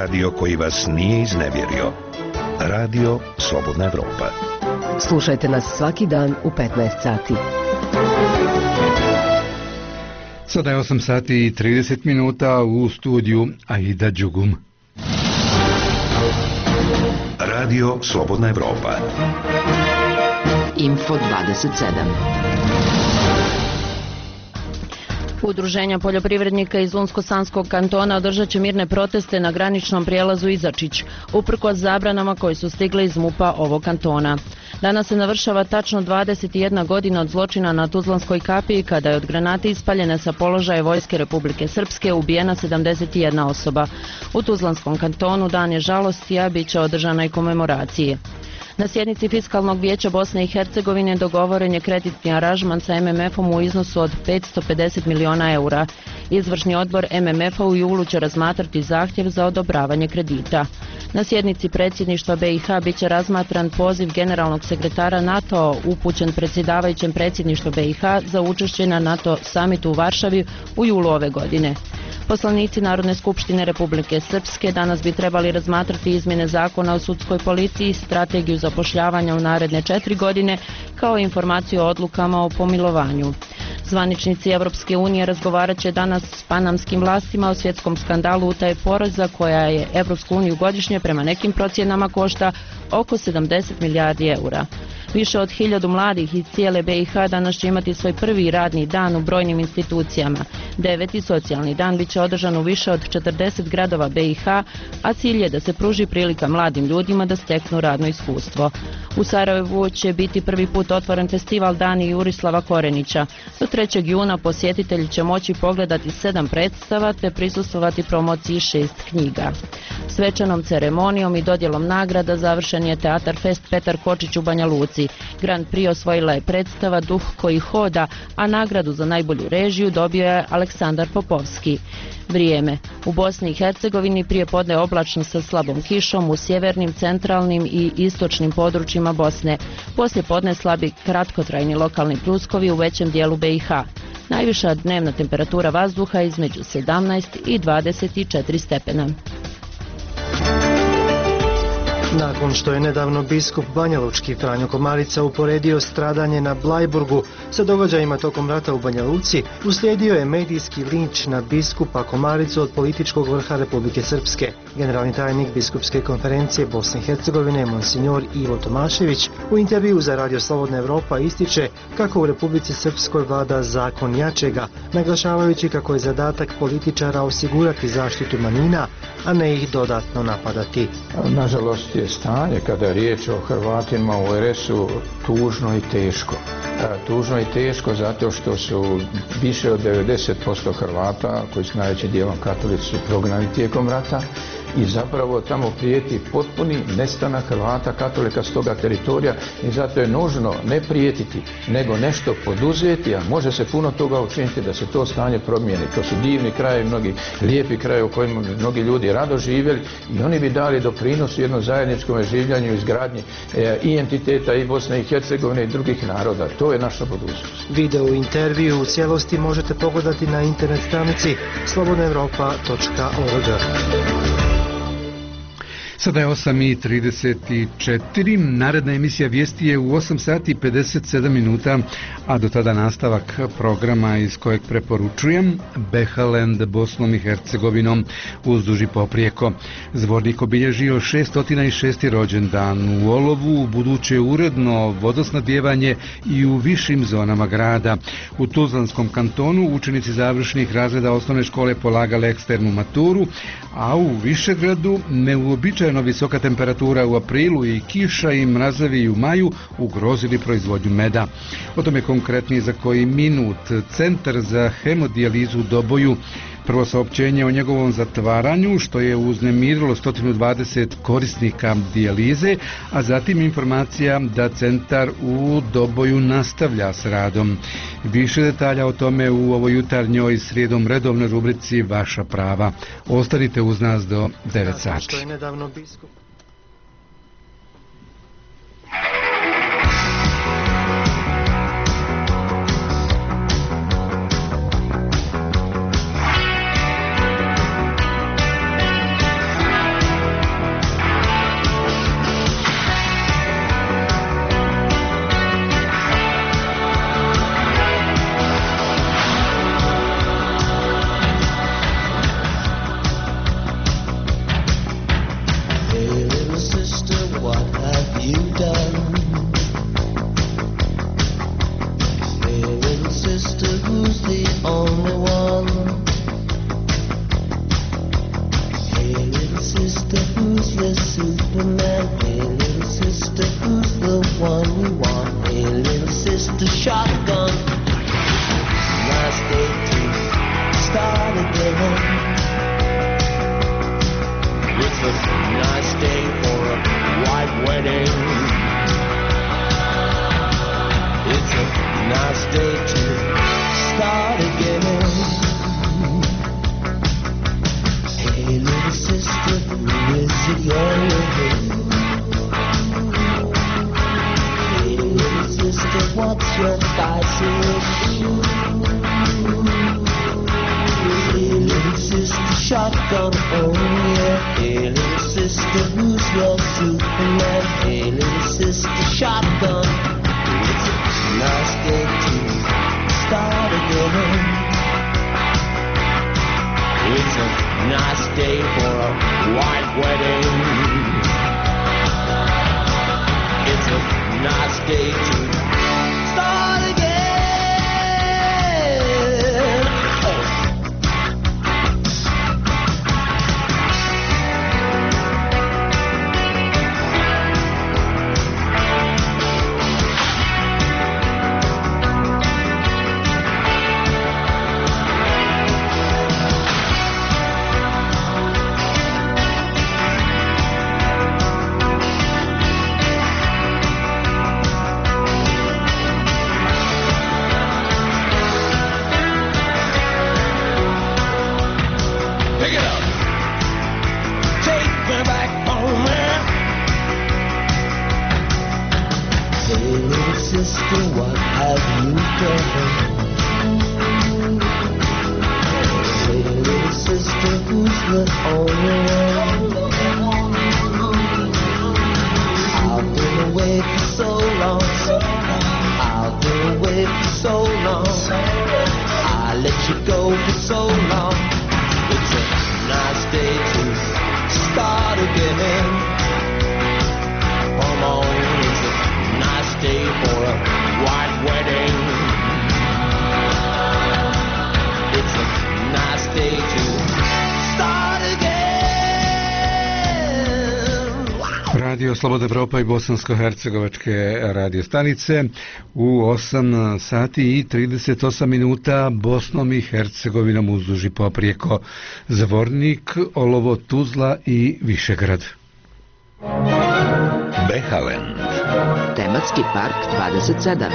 Radio koji vas nije iznevjerio. Radio Slobodna Evropa. Slušajte nas svaki dan u petnaest sati. Sada je osam sati i trideset minuta, u studiju Aida Đugum. Radio Slobodna Evropa. Info dvadeset sedam. Udruženja poljoprivrednika iz Unsko-Sanskog kantona održat će mirne proteste na graničnom prijelazu Izačić, uprkos zabranama koje su stigle iz MUP-a ovog kantona. Danas se navršava tačno dvadeset jedna godina od zločina na Tuzlanskoj kapiji, kada je od granate ispaljene sa položaja Vojske Republike Srpske ubijena sedamdeset jedna osoba. U Tuzlanskom kantonu dan je žalosti, a bit će održana i komemoracije. Na sjednici Fiskalnog vijeća Bosne i Hercegovine dogovoren je kreditni aranžman sa M M F-om u iznosu od petsto pedeset miliona eura. Izvršni odbor M M F-a u julu će razmatrati zahtjev za odobravanje kredita. Na sjednici predsjedništva B i H bit će razmatran poziv generalnog sekretara NATO upućen predsjedavajućem predsjedništva B i H za učešće na NATO samitu u Varšavi u julu ove godine. Poslanici Narodne skupštine Republike Srpske danas bi trebali razmatrati izmjene zakona o sudskoj policiji, strategiju zapošljavanja u naredne četiri godine, kao i informaciju o odlukama o pomilovanju. Zvaničnici Evropske unije razgovarat će danas s panamskim vlastima o svjetskom skandalu utaje poreza, koja je Evropsku uniju godišnje prema nekim procjenama košta oko sedamdeset milijardi eura. Više od hiljadu mladih iz cijele B i H danas će imati svoj prvi radni dan u brojnim institucijama. Deveti socijalni dan bit će održan u više od četrdeset gradova B i H, a cilj je da se pruži prilika mladim ljudima da steknu radno iskustvo. U Sarajevu će biti prvi put otvoren festival Dani Jurislava Korenića. Do trećeg juna posjetitelji će moći pogledati sedam predstava te prisustvovati promociji šest knjiga. Svečanom ceremonijom i dodjelom nagrada završen je Teatar Fest Petar Kočić u Banja Luci. Grand Prix osvojila je predstava Duh koji hoda, a nagradu za najbolju režiju dobio je Aleksandar Popovski. Vrijeme. U Bosni i Hercegovini prije podne oblačno sa slabom kišom u sjevernim, centralnim i istočnim područjima Bosne. Poslije podne slabi kratkotrajni lokalni pljuskovi u većem dijelu B i H. Najviša dnevna temperatura vazduha između sedamnaest i dvadeset četiri stepena. Nakon što je nedavno biskup Banjalučki Franjo Komarica uporedio stradanje na Blajburgu sa događajima tokom rata u Banja Luci, uslijedio je medijski linč na biskupa Komaricu od političkog vrha Republike Srpske. Generalni tajnik biskupske konferencije Bosne i Hercegovine, monsignor Ivo Tomašević, u intervju za Radio Slobodna Evropa ističe kako u Republici Srpskoj vlada zakon jačega, naglašavajući kako je zadatak političara osigurati zaštitu manjina, a ne ih dodatno napadati. Nažalost je stanje kada je riječ o Hrvatima u er es-u tužno i teško. Tužno i teško zato što su više od devedeset posto Hrvata, koji su najvećim dijelom katolici, prognani tijekom rata, i zapravo tamo prijeti potpuni nestanak Hrvata katolika s toga teritorija, i zato je nužno ne prijetiti, nego nešto poduzeti, a može se puno toga učiniti da se to stanje promijeni. To su divni krajevi, mnogi lijepi krajevi u kojima mnogi ljudi rado živjeli, i oni bi dali doprinos jednom zajedničkom življanju i izgradnji e, i entiteta i Bosne i Hercegovine i drugih naroda. To je naša budućnost. Video intervju u cijelosti možete pogledati na internet stranici slobodna evropa točka org. Sada je osam i trideset četiri, naredna emisija vijesti je u osam sati i pedeset sedam minuta, a do tada nastavak programa iz kojeg preporučujem Behaland Bosnom i Hercegovinom uzduž i poprijeko. Zvornik obilježio šesto šesti rođendan u olovu, buduće uredno vodosnadjevanje i u višim zonama grada. U Tuzlanskom kantonu učenici završnih razreda osnovne škole polagali eksternu maturu, a u Višegradu neuobičajeno visoka temperatura u aprilu i kiša i mrazevi u maju ugrozili proizvodnju meda. O tome konkretnije za koji minut. Centar za hemodijalizu u Doboju. Prvo saopćenje o njegovom zatvaranju, što je uznemirilo sto dvadeset korisnika dijalize, a zatim informacija da centar u Doboju nastavlja s radom. Više detalja o tome u ovoj jutarnjoj srijedom redovnoj rubrici Vaša prava. Ostanite uz nas do devet sati. Što je nedavno biskup again. It's a nice day for a white wedding. It's a nice day to start again. Hey little sister, who is it you're with? Hey little sister, what's your spicy wish? Hey little sister, shotgun, oh yeah. Hey little sister, who's your Superman? Hey little sister, shotgun. It's a nice day to start again. It's a nice day for a white wedding. It's a nice day to start again. Oh. Slobodna Evropa i bosansko-hercegovačke radio stanice u osam sati i trideset osam minuta Bosnom i Hercegovinom uzduž i poprijeko Zvornik, Olovo, Tuzla i Višegrad. Behalen. Tematski park dvadeset sedam.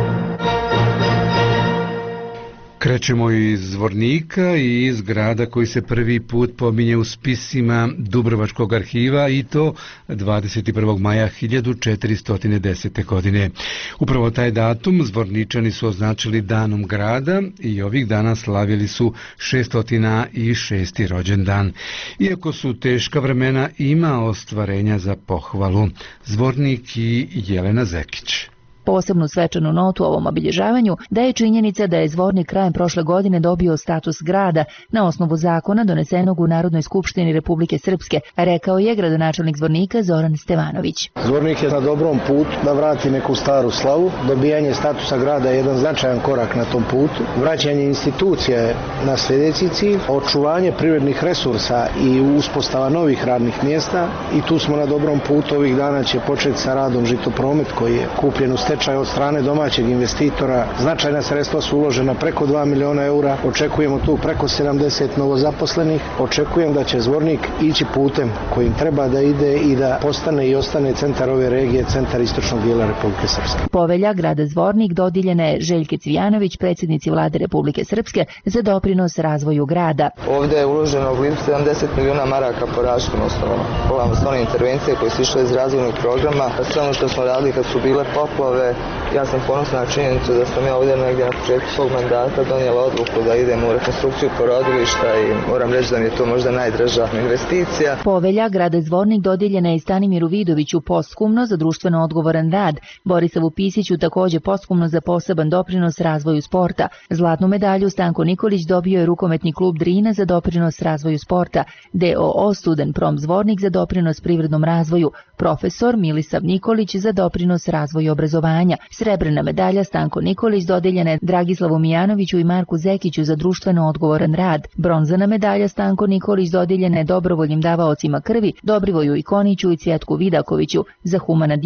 Krećemo iz Zvornika i iz grada koji se prvi put pominje u spisima Dubrovačkog arhiva i to dvadeset prvog maja hiljadu četiristo desete. godine. Upravo taj datum Zvorničani su označili danom grada i ovih dana slavili su šesto šesti rođendan. Iako su teška vremena, ima ostvarenja za pohvalu. Zvornik i Jelena Zekić. Posebnu svečanu notu ovom obilježavanju daje činjenica da je Zvornik krajem prošle godine dobio status grada na osnovu zakona donesenog u Narodnoj skupštini Republike Srpske, rekao je gradonačelnik Zvornika Zoran Stevanović. Zvornik je na dobrom putu da vrati neku staru slavu. Dobijanje statusa grada je jedan značajan korak na tom putu. Vraćanje institucije na sljedeći cilj, očuvanje privrednih resursa i uspostava novih radnih mjesta, i tu smo na dobrom putu. Ovih dana će početi sa radom Žitopromet koji je kupljen u stečaj od strane domaćeg investitora. Značajna sredstva su uložena, preko dva miliona eura. Očekujemo tu preko sedamdeset novozaposlenih. Očekujem da će Zvornik ići putem kojim treba da ide i da postane i ostane centar ove regije, centar istočnog dijela Republike Srpske. Povelja grada Zvornik dodijeljena je Željke Cvijanović, predsjednici vlade Republike Srpske, za doprinos razvoju grada. Ovdje je uloženo blizu sedamdeset miliona maraka po različitim osnovama. Pogledamo sve one intervencije koje su išle iz razvojnog programa, sve ono što smo radili kad su bile poplave. Ja sam ponosna na činjenicu da sam ja ovdje negdje na početku svog mandata donijela odluku da idemo u rekonstrukciju porodilišta i moram reći da mi je to možda najdraža investicija. Povelja grada Zvornik dodijeljena je Stanimiru Vidoviću posthumno za društveno odgovoran rad, Borisavu Pisiću također posthumno za poseban doprinos razvoju sporta. Zlatnu medalju Stanko Nikolić dobio je rukometni klub Drina za doprinos razvoju sporta, D O O Student Prom Zvornik za doprinos privrednom razvoju, profesor Milisav Nikolić za doprinos razvoju obrazovanja. Srebrna medalja Stanko Nikolić dodijeljena je Dragislavu Mijanoviću i Marku Zekiću za društveno odgovoran rad. Bronzana medalja Stanko Nikolić dodijeljena je dobrovoljnim davaocima krvi, Dobrivoju Ikoniću i Cvjetku Vidakoviću za humana djela.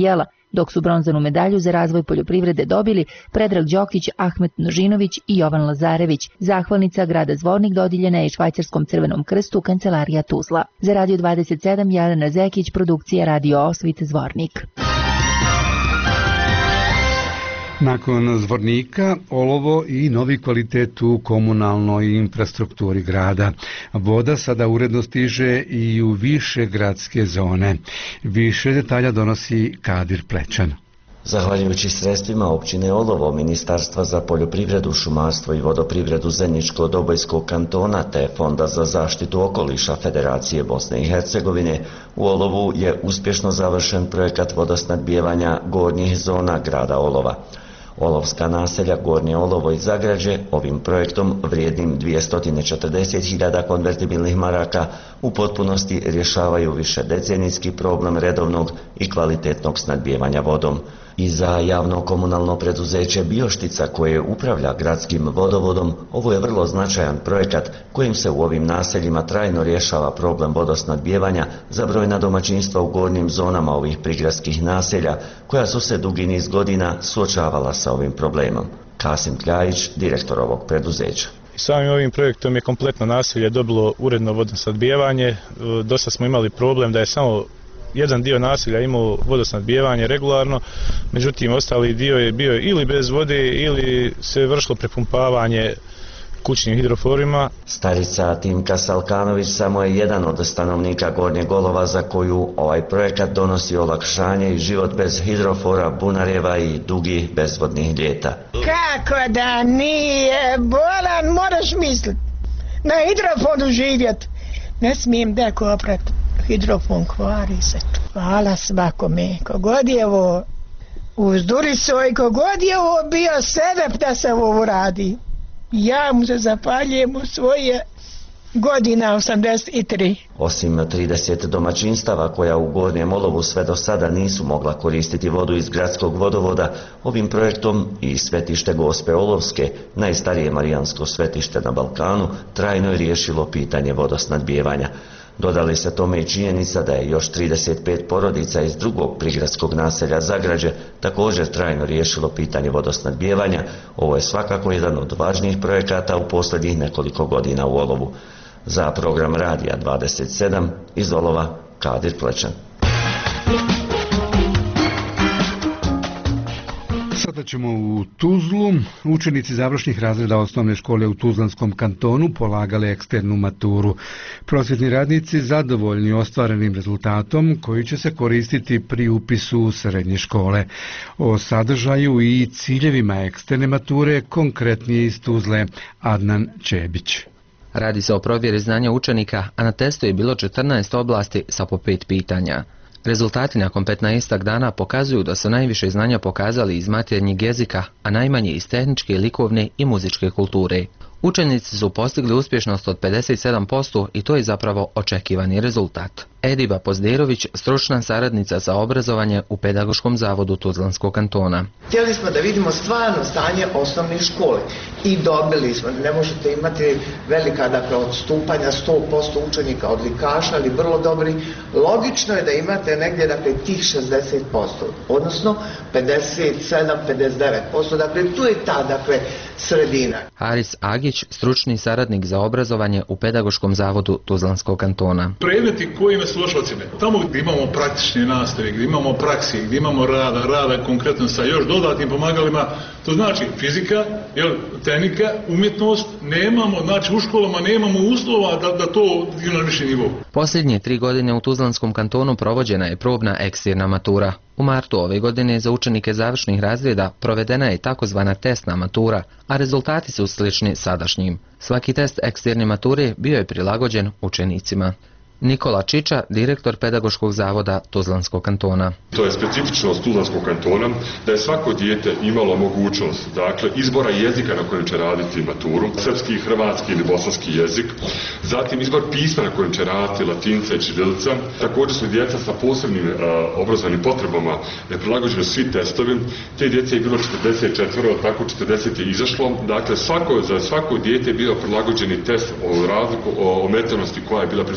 dok su bronzanu medalju za razvoj poljoprivrede dobili Predrag Đokić, Ahmet Nožinović i Jovan Lazarević. Zahvalnica grada Zvornik dodijeljena je Švajcarskom Crvenom krstu Kancelarija Tuzla. Za Radio dvadeset sedam Jelena Zekić, produkcija Radio Osvit Zvornik. Nakon Zvornika, olovo i novi kvalitet u komunalnoj infrastrukturi grada. Voda sada uredno stiže i u više gradske zone. Više detalja donosi Kadir Plećan. Zahvaljujući sredstvima općine Olovo, Ministarstva za poljoprivredu, šumarstvo i vodoprivredu Zeničko-Dobojskog kantona te Fonda za zaštitu okoliša Federacije Bosne i Hercegovine, u Olovu je uspješno završen projekat vodosnadbijevanja gornjih zona grada Olova. Olovska naselja Gornje Olovo i Zagrađe ovim projektom vrijednim dvjesto četrdeset hiljada konvertibilnih maraka u potpunosti rješavaju višedecenijski problem redovnog i kvalitetnog snadbijevanja vodom. I za javno komunalno preduzeće Bioštica koje upravlja gradskim vodovodom, ovo je vrlo značajan projekat kojim se u ovim naseljima trajno rješava problem vodosnadbijevanja za brojna domaćinstva u gornjim zonama ovih prigradskih naselja koja su se dugi niz godina suočavala sa ovim problemom. Kasim Kljajić, direktor ovog preduzeća. Samim ovim projektom je kompletno naselje dobilo uredno vodosnadbijevanje. Dosta smo imali problem da je samo jedan dio naselja imao vodosnadbijevanje regularno, međutim ostali dio je bio ili bez vode ili se vršilo prepumpavanje kućnim hidroforima. Starica Timka Salkanović samo je jedan od stanovnika Gornjeg Olova za koju ovaj projekat donosi olakšanje i život bez hidrofora, bunareva i dugih bezvodnih ljeta. Kako da nije bolan, moraš misliti. Na hidrofonu živjet. Ne smijem da koprat. Hidrofon kvari se. Hvala svakome. Kogod je ovo uzdurisao i kogod je ovo bio sebe da se ovo radi. Ja mu se zapaljujem u svoje godina osamdeset tri. Osim trideset domaćinstava koja u Gornjem Olovu sve do sada nisu mogla koristiti vodu iz gradskog vodovoda, ovim projektom i svetište Gospe Olovske, najstarije marijansko svetište na Balkanu, trajno je riješilo pitanje vodosnadbijevanja. Dodali se tome i činjenica da je još trideset pet porodica iz drugog prigradskog naselja Zagrađe također trajno riješilo pitanje vodosnadbijevanja. Ovo je svakako jedan od važnijih projekata u posljednjih nekoliko godina u Olovu. Za program Radija dvadeset sedam iz Olova, Kadir Plećan. Sada ćemo u Tuzlu. Učenici završnih razreda osnovne škole u Tuzlanskom kantonu polagali eksternu maturu. Prosvjetni radnici zadovoljni ostvarenim rezultatom koji će se koristiti pri upisu u srednje škole. O sadržaju i ciljevima eksterne mature konkretnije iz Tuzle Adnan Čebić. Radi se o provjeri znanja učenika, a na testu je bilo četrnaest oblasti sa po pet pitanja. Rezultati nakon petnaestak dana pokazuju da su najviše znanja pokazali iz maternjeg jezika, a najmanje iz tehničke, likovne i muzičke kulture. Učenici su postigli uspješnost od pedeset sedam posto i to je zapravo očekivani rezultat. Ediba Pozderović, stručna saradnica za obrazovanje u Pedagoškom zavodu Tuzlanskog kantona. Htjeli smo da vidimo stvarno stanje osnovnih škole i dobili smo. Ne možete imati velika dakle, odstupanja, sto posto učenika odlikaša, ali vrlo dobri. Logično je da imate negdje dakle, tih šezdeset posto, odnosno pedeset sedam pedeset devet posto. Dakle, tu je ta dakle, sredina. Haris Agić, stručni saradnik za obrazovanje u Pedagoškom zavodu Tuzlanskog kantona. Predmeti koji nas loše ocjene. Tamo gdje imamo praktične nastave, gdje imamo praksi, gdje imamo rada, rada konkretno sa još dodatnim pomagalima, to znači fizika, jel, tehnika, umjetnost, nemamo, znači u školama nemamo uslova da, da to ide na viši nivou. Posljednje tri godine u Tuzlanskom kantonu provođena je probna eksterna matura. U martu ove godine za učenike završnih razreda provedena je takozvana testna matura, a rezultati su slični sadašnjim. Svaki test eksterne mature bio je prilagođen učenicima. Nikola Čiča, direktor Pedagoškog zavoda Tuzlanskog kantona. To je specifičnost Tuzlanskog kantona da je svako dijete imalo mogućnost dakle, izbora jezika na kojem će raditi maturu, srpski, hrvatski ili bosanski jezik, zatim izbor pisma na kojem će raditi latinca i ćirilica. Također su djeca sa posebnim uh, obrazovnim potrebama prilagođeni svi testovi. Te djece je bilo četrdeset četiri, tako četrdeset je izašlo. Dakle, svako, za svako dijete je bio prilagođeni test o razliku o ometenosti koja je bila prisutna kod djece.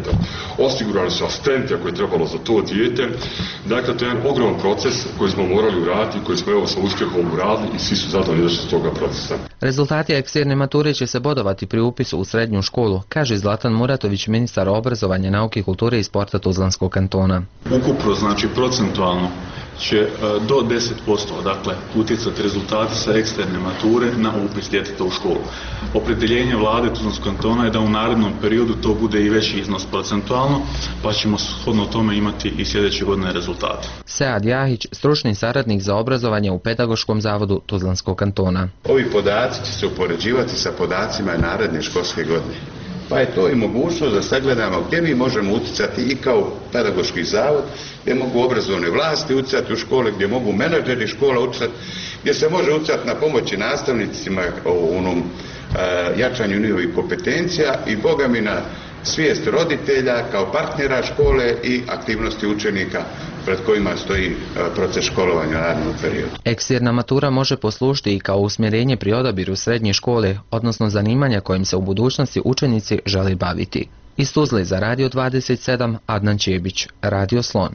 djeteta. Osigurali su asistenti ako je trebalo za to dijete. Dakle, to je jedan ogroman proces koji smo morali uraditi i koji smo evo sa uspjehom uradili i svi su zadovoljni izašli iz toga procesa. Rezultati eksterne mature će se bodovati pri upisu u srednju školu, kaže Zlatan Muratović, ministar obrazovanja, nauke, kulture i sporta Tuzlanskog kantona. Ukupno, znači procentualno, će do deset posto dakle, utjecati rezultati sa eksterne mature na upis djeteta u školu. Opredjeljenje vlade Tuzlanskog kantona je da u narednom periodu to bude i veći iznos procentualno, pa ćemo shodno tome imati i sljedeće godine rezultate. Sead Jahić, stručni saradnik za obrazovanje u Pedagoškom zavodu Tuzlanskog kantona. Ovi podaci će se upoređivati sa podacima naredne školske godine. Pa je to i mogućnost da sagledamo gdje mi možemo utjecati i kao pedagoški zavod, gdje mogu obrazovne vlasti utjecati u škole, gdje mogu menadžeri škola utjecati, gdje se može utjecati na pomoći nastavnicima u onom uh, jačanju njihovih kompetencija i boga mi na svijest roditelja kao partnera škole i aktivnosti učenika pred kojima stoji proces školovanja u narednom periodu. Eksterna matura može poslužiti i kao usmjerenje pri odabiru srednje škole, odnosno zanimanja kojim se u budućnosti učenici žele baviti. Iz Tuzle za Radio dvadeset sedam, Adnan Čebić, Radio Slon.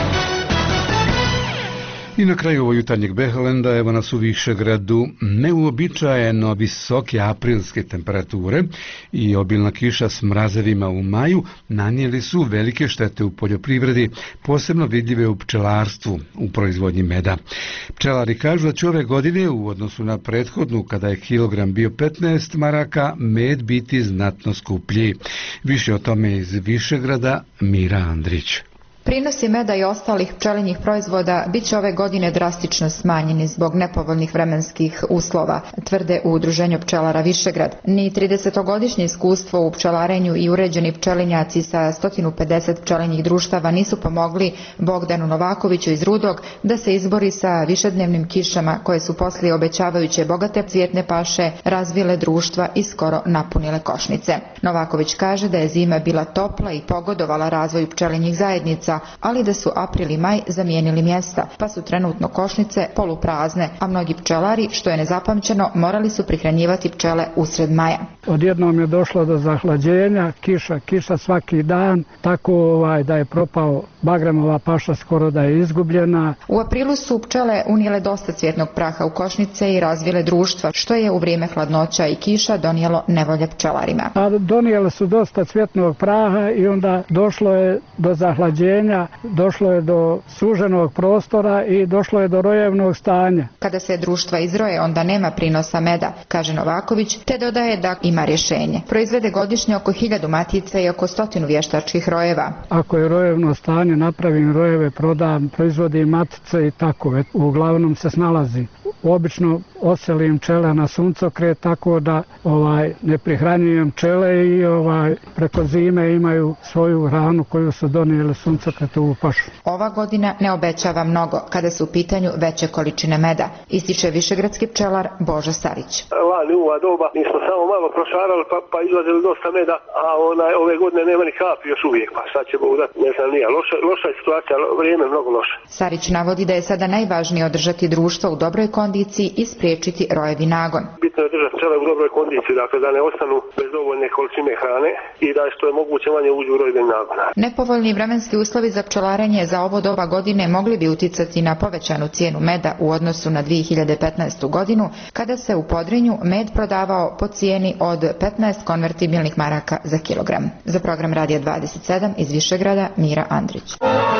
I na kraju ovog jutarnjeg Behelenda evo nas u Višegradu. Neuobičajeno visoke aprilske temperature i obilna kiša s mrazevima u maju nanijeli su velike štete u poljoprivredi, posebno vidljive u pčelarstvu, u proizvodnji meda. Pčelari kažu da će ove godine u odnosu na prethodnu, kada je kilogram bio petnaest maraka, med biti znatno skuplji. Više o tome iz Višegrada, Mira Andrić. Prinosi meda i ostalih pčelinjih proizvoda bit će ove godine drastično smanjeni zbog nepovoljnih vremenskih uslova, tvrde u Udruženju pčelara Višegrad. Ni tridesetogodišnje iskustvo u pčelarenju i uređeni pčelinjaci sa sto pedeset pčelinjih društava nisu pomogli Bogdanu Novakoviću iz Rudog da se izbori sa višednevnim kišama koje su poslije obećavajuće bogate cvjetne paše razvile društva i skoro napunile košnice. Novaković kaže da je zima bila topla i pogodovala razvoju pčelinjih zajednica, ali da su april i maj zamijenili mjesta, pa su trenutno košnice poluprazne, a mnogi pčelari, što je nezapamćeno, morali su prihranjivati pčele usred maja. Odjednom je došlo do zahlađenja, kiša, kiša svaki dan, tako ovaj, da je propao bagramova paša, skoro da je izgubljena. U aprilu su pčele unijele dosta cvjetnog praha u košnice i razvile društva, što je u vrijeme hladnoća i kiša donijelo nevolje pčelarima. A donijele su dosta cvjetnog praha i onda došlo je do zahlađenja, došlo je do suženog prostora i došlo je do rojevnog stanja. Kada se društva izroje, onda nema prinosa meda, kaže Novaković, te dodaje da ima rješenje. Proizvede godišnje oko hiljadu matica i oko stotinu vještačkih rojeva. Ako je rojevno stanje, napravim rojeve, prodam, proizvodim matice i tako, uglavnom se snalazi. Obično oselim pčele na suncokret, tako da ovaj ne prihranjujem pčele i ovaj preko zime imaju svoju hranu koju su donijeli suncokretovu pašu. Ova godina ne obećava mnogo kada su u pitanju veće količine meda, ističe višegradski pčelar Božo Sarić. Lani u ova doba mi smo samo malo prošarali pa, pa izvadili dosta meda, a onaj, ove godine nema ni kapi još uvijek, pa sad ćemo udati, ne znam nije, loša, loša je situacija, vrijeme je mnogo loše. Sarić navodi da je sada najvažnije održati društvo u dobroj kondiciji i spriječiti rojevi nagon. Bitno je držati pčele u dobroj kondiciji, dakle da ne ostanu bez dovoljne količine hrane i da što je moguće manje uđu u rojbeni nagon. Nepovoljni vremenski uslovi za pčelarenje za ovo doba godine mogli bi uticati na povećanu cijenu meda u odnosu na dvije hiljade petnaestu godinu, kada se u Podrinju med prodavao po cijeni od petnaest konvertibilnih maraka za kilogram. Za program Radija dvadeset sedam iz Višegrada, Mira Andrić.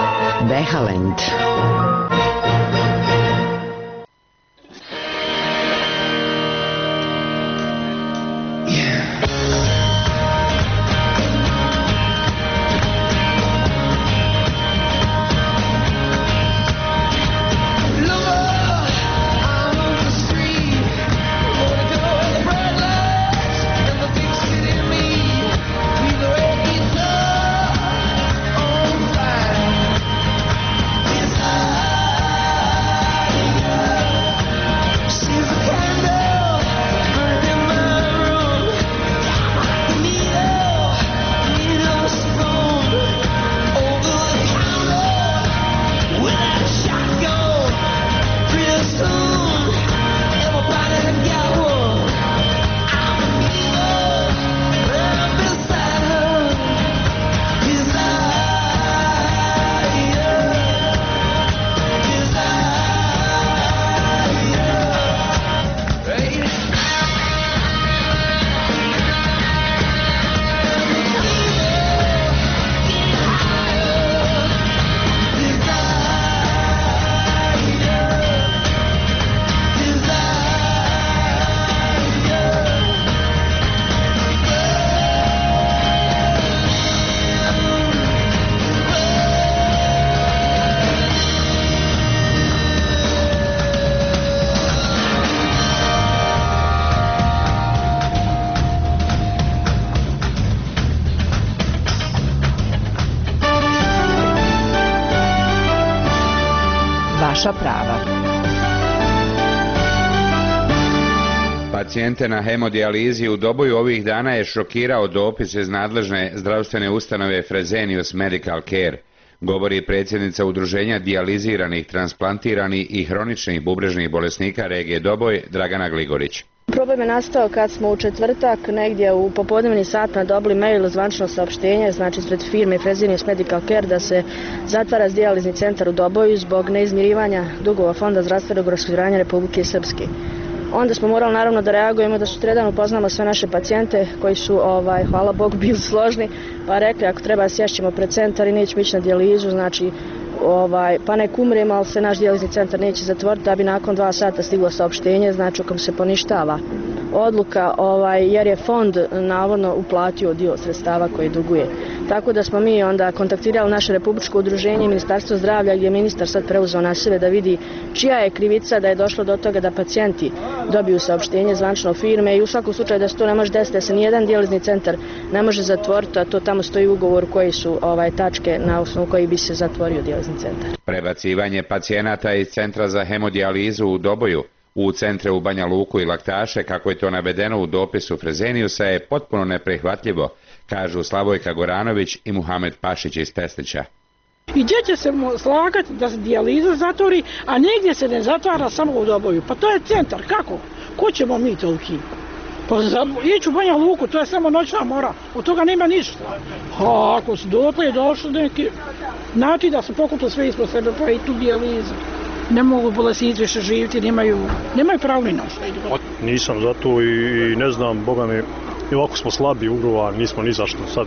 Behalend. It's vaša prava. Pacijente na hemodijalizi u Doboju ovih dana je šokirao dopis iz nadležne zdravstvene ustanove Fresenius Medical Care, govori predsjednica udruženja dijaliziranih, transplantiranih i hroničnih bubrežnih bolesnika regije Doboj, Dragana Gligorić. Problem je nastao kad smo u četvrtak negdje u popodnevnim satima dobili mail, zvančno saopštenje, znači ispred firme Fresenius Medical Care, da se zatvara dijalizni centar u Doboju zbog neizmirivanja dugova Fonda zdravstvenog osiguranja Republike Srpske. Onda smo morali naravno da reagujemo, da sutradan upoznamo sve naše pacijente koji su, ovaj, hvala Bogu, bili složni, pa rekli ako treba sješćemo pred centar i nećemo ići na dijalizu, znači ovaj, pa nek umremo, ali se naš dijalizni centar neće zatvoriti, da bi nakon dva sata stiglo saopštenje, znači u kom se poništava odluka, ovaj, jer je fond navodno uplatio dio sredstava koji duguje. Tako da smo mi onda kontaktirali naše republičko udruženje i Ministarstvo zdravlja, gdje je ministar sad preuzeo na sebe da vidi čija je krivica da je došlo do toga da pacijenti dobiju saopštenje zvančno firme, i u svakom slučaju da se to ne može desiti, da se nijedan dijalizni centar ne može zatvoriti, a to tamo stoji ugovor koji su ovaj, tačke na osnovu koji bi se zatvorio dijalizni centar. Prebacivanje pacijenata iz centra za hemodijalizu u Doboju u centre u Banja Luku i Laktaše, kako je to navedeno u dopisu Freseniusa, je potpuno neprihvatljivo, kažu Slavojka Goranović i Muhamed Pašić iz Teslića. I gdje će se slagati da se dijaliza zatvori, a negdje se ne zatvara samo u Doboju? Pa to je centar, kako? Ko ćemo mi toliki? Pa za, ići u Banja Luku, to je samo noćna mora, od toga nema ništa. A ako su dotle došli neki način da se pokutu sve ispod sebe, pa i tu dijalizu. Ne mogu bolesnici više živjeti, nemaju, nemaju pravo ni našta. Nisam za to i, i ne znam, Boga mi, i ovako smo slabi, ugrovani, nismo ni zašto. Sad,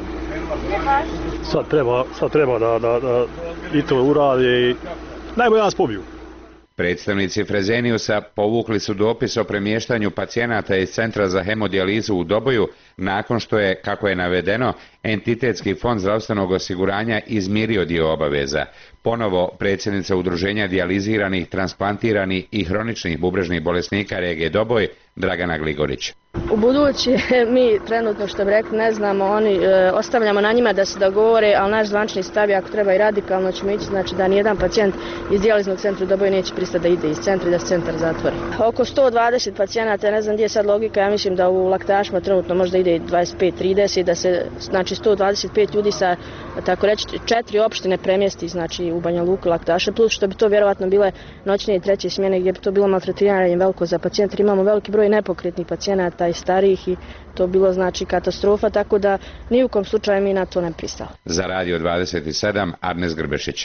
sad treba, sad treba da, da, da i to urade i najbolje nas pobiju. Predstavnici Freseniusa povukli su dopis o premještanju pacijenata iz centra za hemodijalizu u Doboju nakon što je, kako je navedeno, entitetski fond zdravstvenog osiguranja izmirio dio obaveza. Ponovo predsjednica udruženja dijaliziranih, transplantiranih i hroničnih bubrežnih bolesnika regije Doboj, Dragana Gligorić. U budući mi trenutno, što bi rekli, ne znamo, oni e, ostavljamo na njima da se dogovore, ali naš zvančni stav je, ako treba i radikalno ćemo ići, znači da nijedan pacijent iz dijaliznog centra u Doboju neće pristati da ide iz centra i da se centar zatvori. Oko sto dvadeset pacijenata, ne znam gdje je sad logika, ja mislim da u Laktašima trenutno možda ide dvadeset pet trideset, da se znači sto dvadeset pet ljudi sa, tako reći, četiri opštine premjesti, znači u Banja Luku, Laktaše, plus što bi to vjerovatno bile noćne i treće smjene gdje bi to bilo maltretiranje veliko za pacijente. Imamo veliki broj nepokretnih pacijenata i starijih i to bilo znači katastrofa, tako da ni u kom slučaju mi na to ne pristali. Za Radio dvadeset sedam, Arnes Grbešić.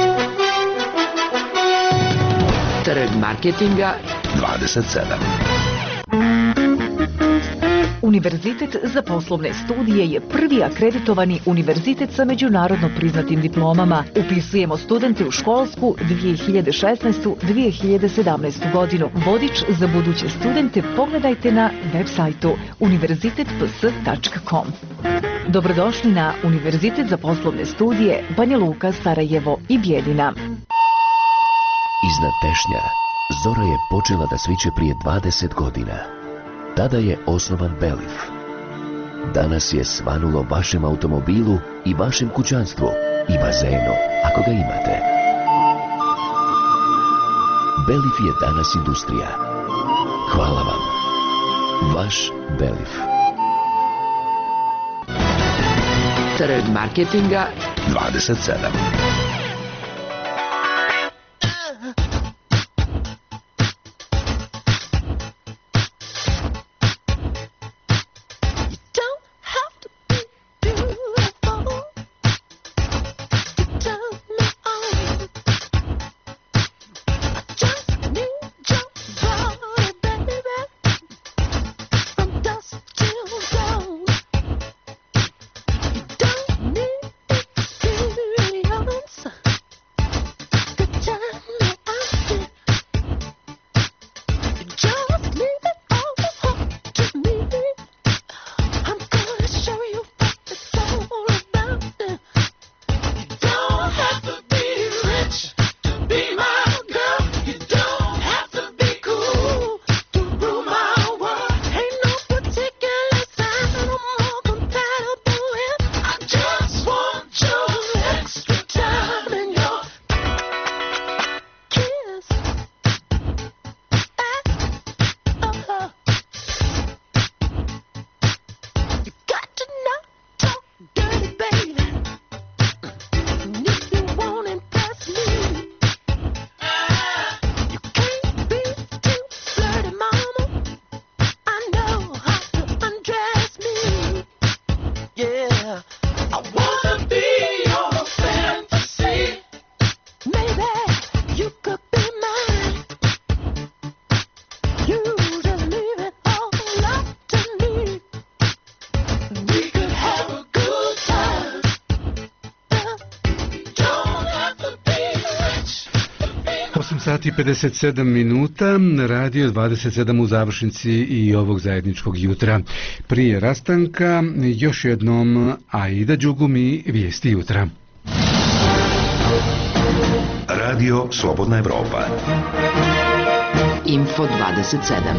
Trg marketinga dvadeset sedam. Univerzitet za poslovne studije je prvi akreditovani univerzitet sa međunarodno priznatim diplomama. Upisujemo studente u školsku dvije hiljade šesnaestu dvije hiljade sedamnaestu godinu. Vodič za buduće studente pogledajte na web sajtu univerzitet p s tačka com. Dobrodošli na Univerzitet za poslovne studije Banja Luka, Sarajevo i Bijeljina. Iznad Tešnja zora je počela da sviće prije dvadeset godina. Tada je osnovan Belif. Danas je svanulo vašem automobilu i vašem kućanstvu i bazenu, ako ga imate. Belif je danas industrija. Hvala vam. Vaš Belif. Trg marketinga dvadeset sedam. Don't Yeah, I wanna be your fantasy. Maybe you could be mine. You just leave it all up to me. We could have a good time. Don't have to be rich. osam sati i pedeset sedam minuta, radio dvadeset sedam u završnici i ovog zajedničkog jutra. Prije rastanka, još jednom Aida Đugumi, vijesti jutra. Radio Slobodna Evropa. Info dvadeset sedam.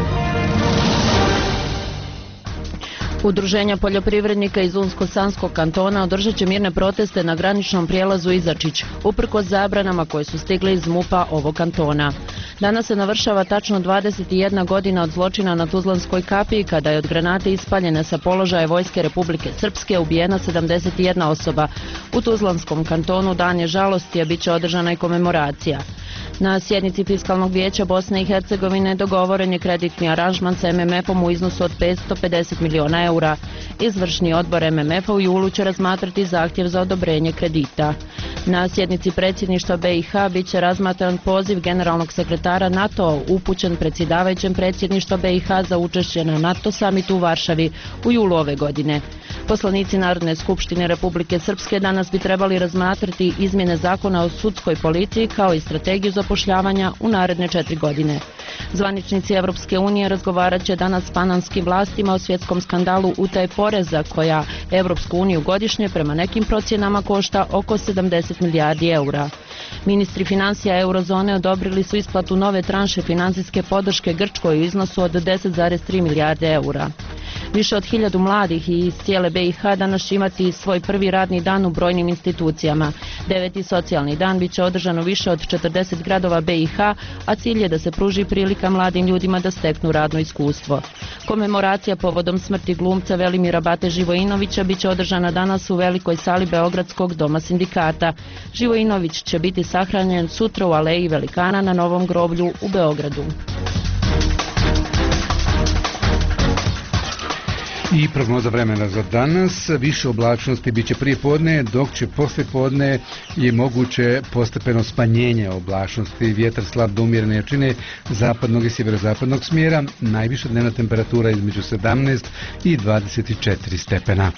Udruženja poljoprivrednika iz Unsko-Sanskog kantona održat će mirne proteste na graničnom prijelazu Izačić, uprkos zabranama koje su stigle iz MUP-a ovog kantona. Danas se navršava tačno dvadeset jedna godina od zločina na Tuzlanskoj kapiji, kada je od granate ispaljene sa položaja Vojske Republike Srpske ubijena sedamdeset jedna osoba. U Tuzlanskom kantonu dan je žalosti, a bit će održana i komemoracija. Na sjednici Fiskalnog vijeća Bosne i Hercegovine dogovoren je kreditni aranžman sa M M F-om u iznosu od petsto pedeset miliona eura. Izvršni odbor M M F-a u julu će razmatrati zahtjev za odobrenje kredita. Na sjednici predsjedništva B i H bit će razmatran poziv generalnog sekretara NATO-a upućen predsjedavajućem predsjedništva B i H za učešće na NATO samitu u Varšavi u julu ove godine. Poslanici Narodne skupštine Republike Srpske danas bi trebali razmatrati izmjene zakona o sudskoj policiji kao i strategiju zapošljavanja u naredne četiri godine. Zvaničnici Evropske unije razgovarat će danas s pananskim vlastima o svjetskom skandalu utaje poreza koja Evropsku uniju godišnje prema nekim procjenama košta oko sedamdeset milijardi eura. Ministri financija eurozone odobrili su isplatu nove tranše financijske podrške Grčkoj u iznosu od deset zarez tri milijarde eura. Više od hiljadu mladih iz cijele B i H danas će imati svoj prvi radni dan u brojnim institucijama. Deveti socijalni dan bit će održan u više od četrdeset gradova B i H, a cilj je da se pruži prilika mladim ljudima da steknu radno iskustvo. Komemoracija povodom smrti glumca Velimira Bate Živojinovića bit će održana danas u velikoj sali Beogradskog doma sindikata. Živojinović će biti sahranjen sutra u Aleji Velikana na Novom groblju u Beogradu. I prognoza vremena za danas, više oblačnosti biće prije podne, dok će poslije podne je moguće postepeno smanjenje oblačnosti, vjetar slab do umjerene jačine zapadnog i sjeverozapadnog smjera, najviša dnevna temperatura između sedamnaest i dvadeset četiri stepena.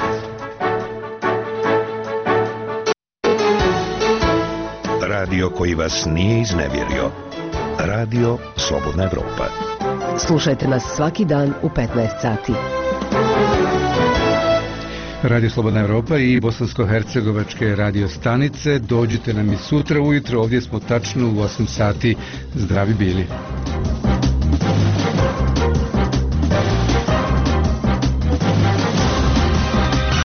Radio koji vas nije iznevjerio. Radio Slobodna Evropa. Slušajte nas svaki dan u petnaest sati. Radio Slobodna Evropa i bosansko-hercegovačke radio stanice. Dođite nam i sutra ujutro, ovdje smo tačno u osam sati. Zdravi bili.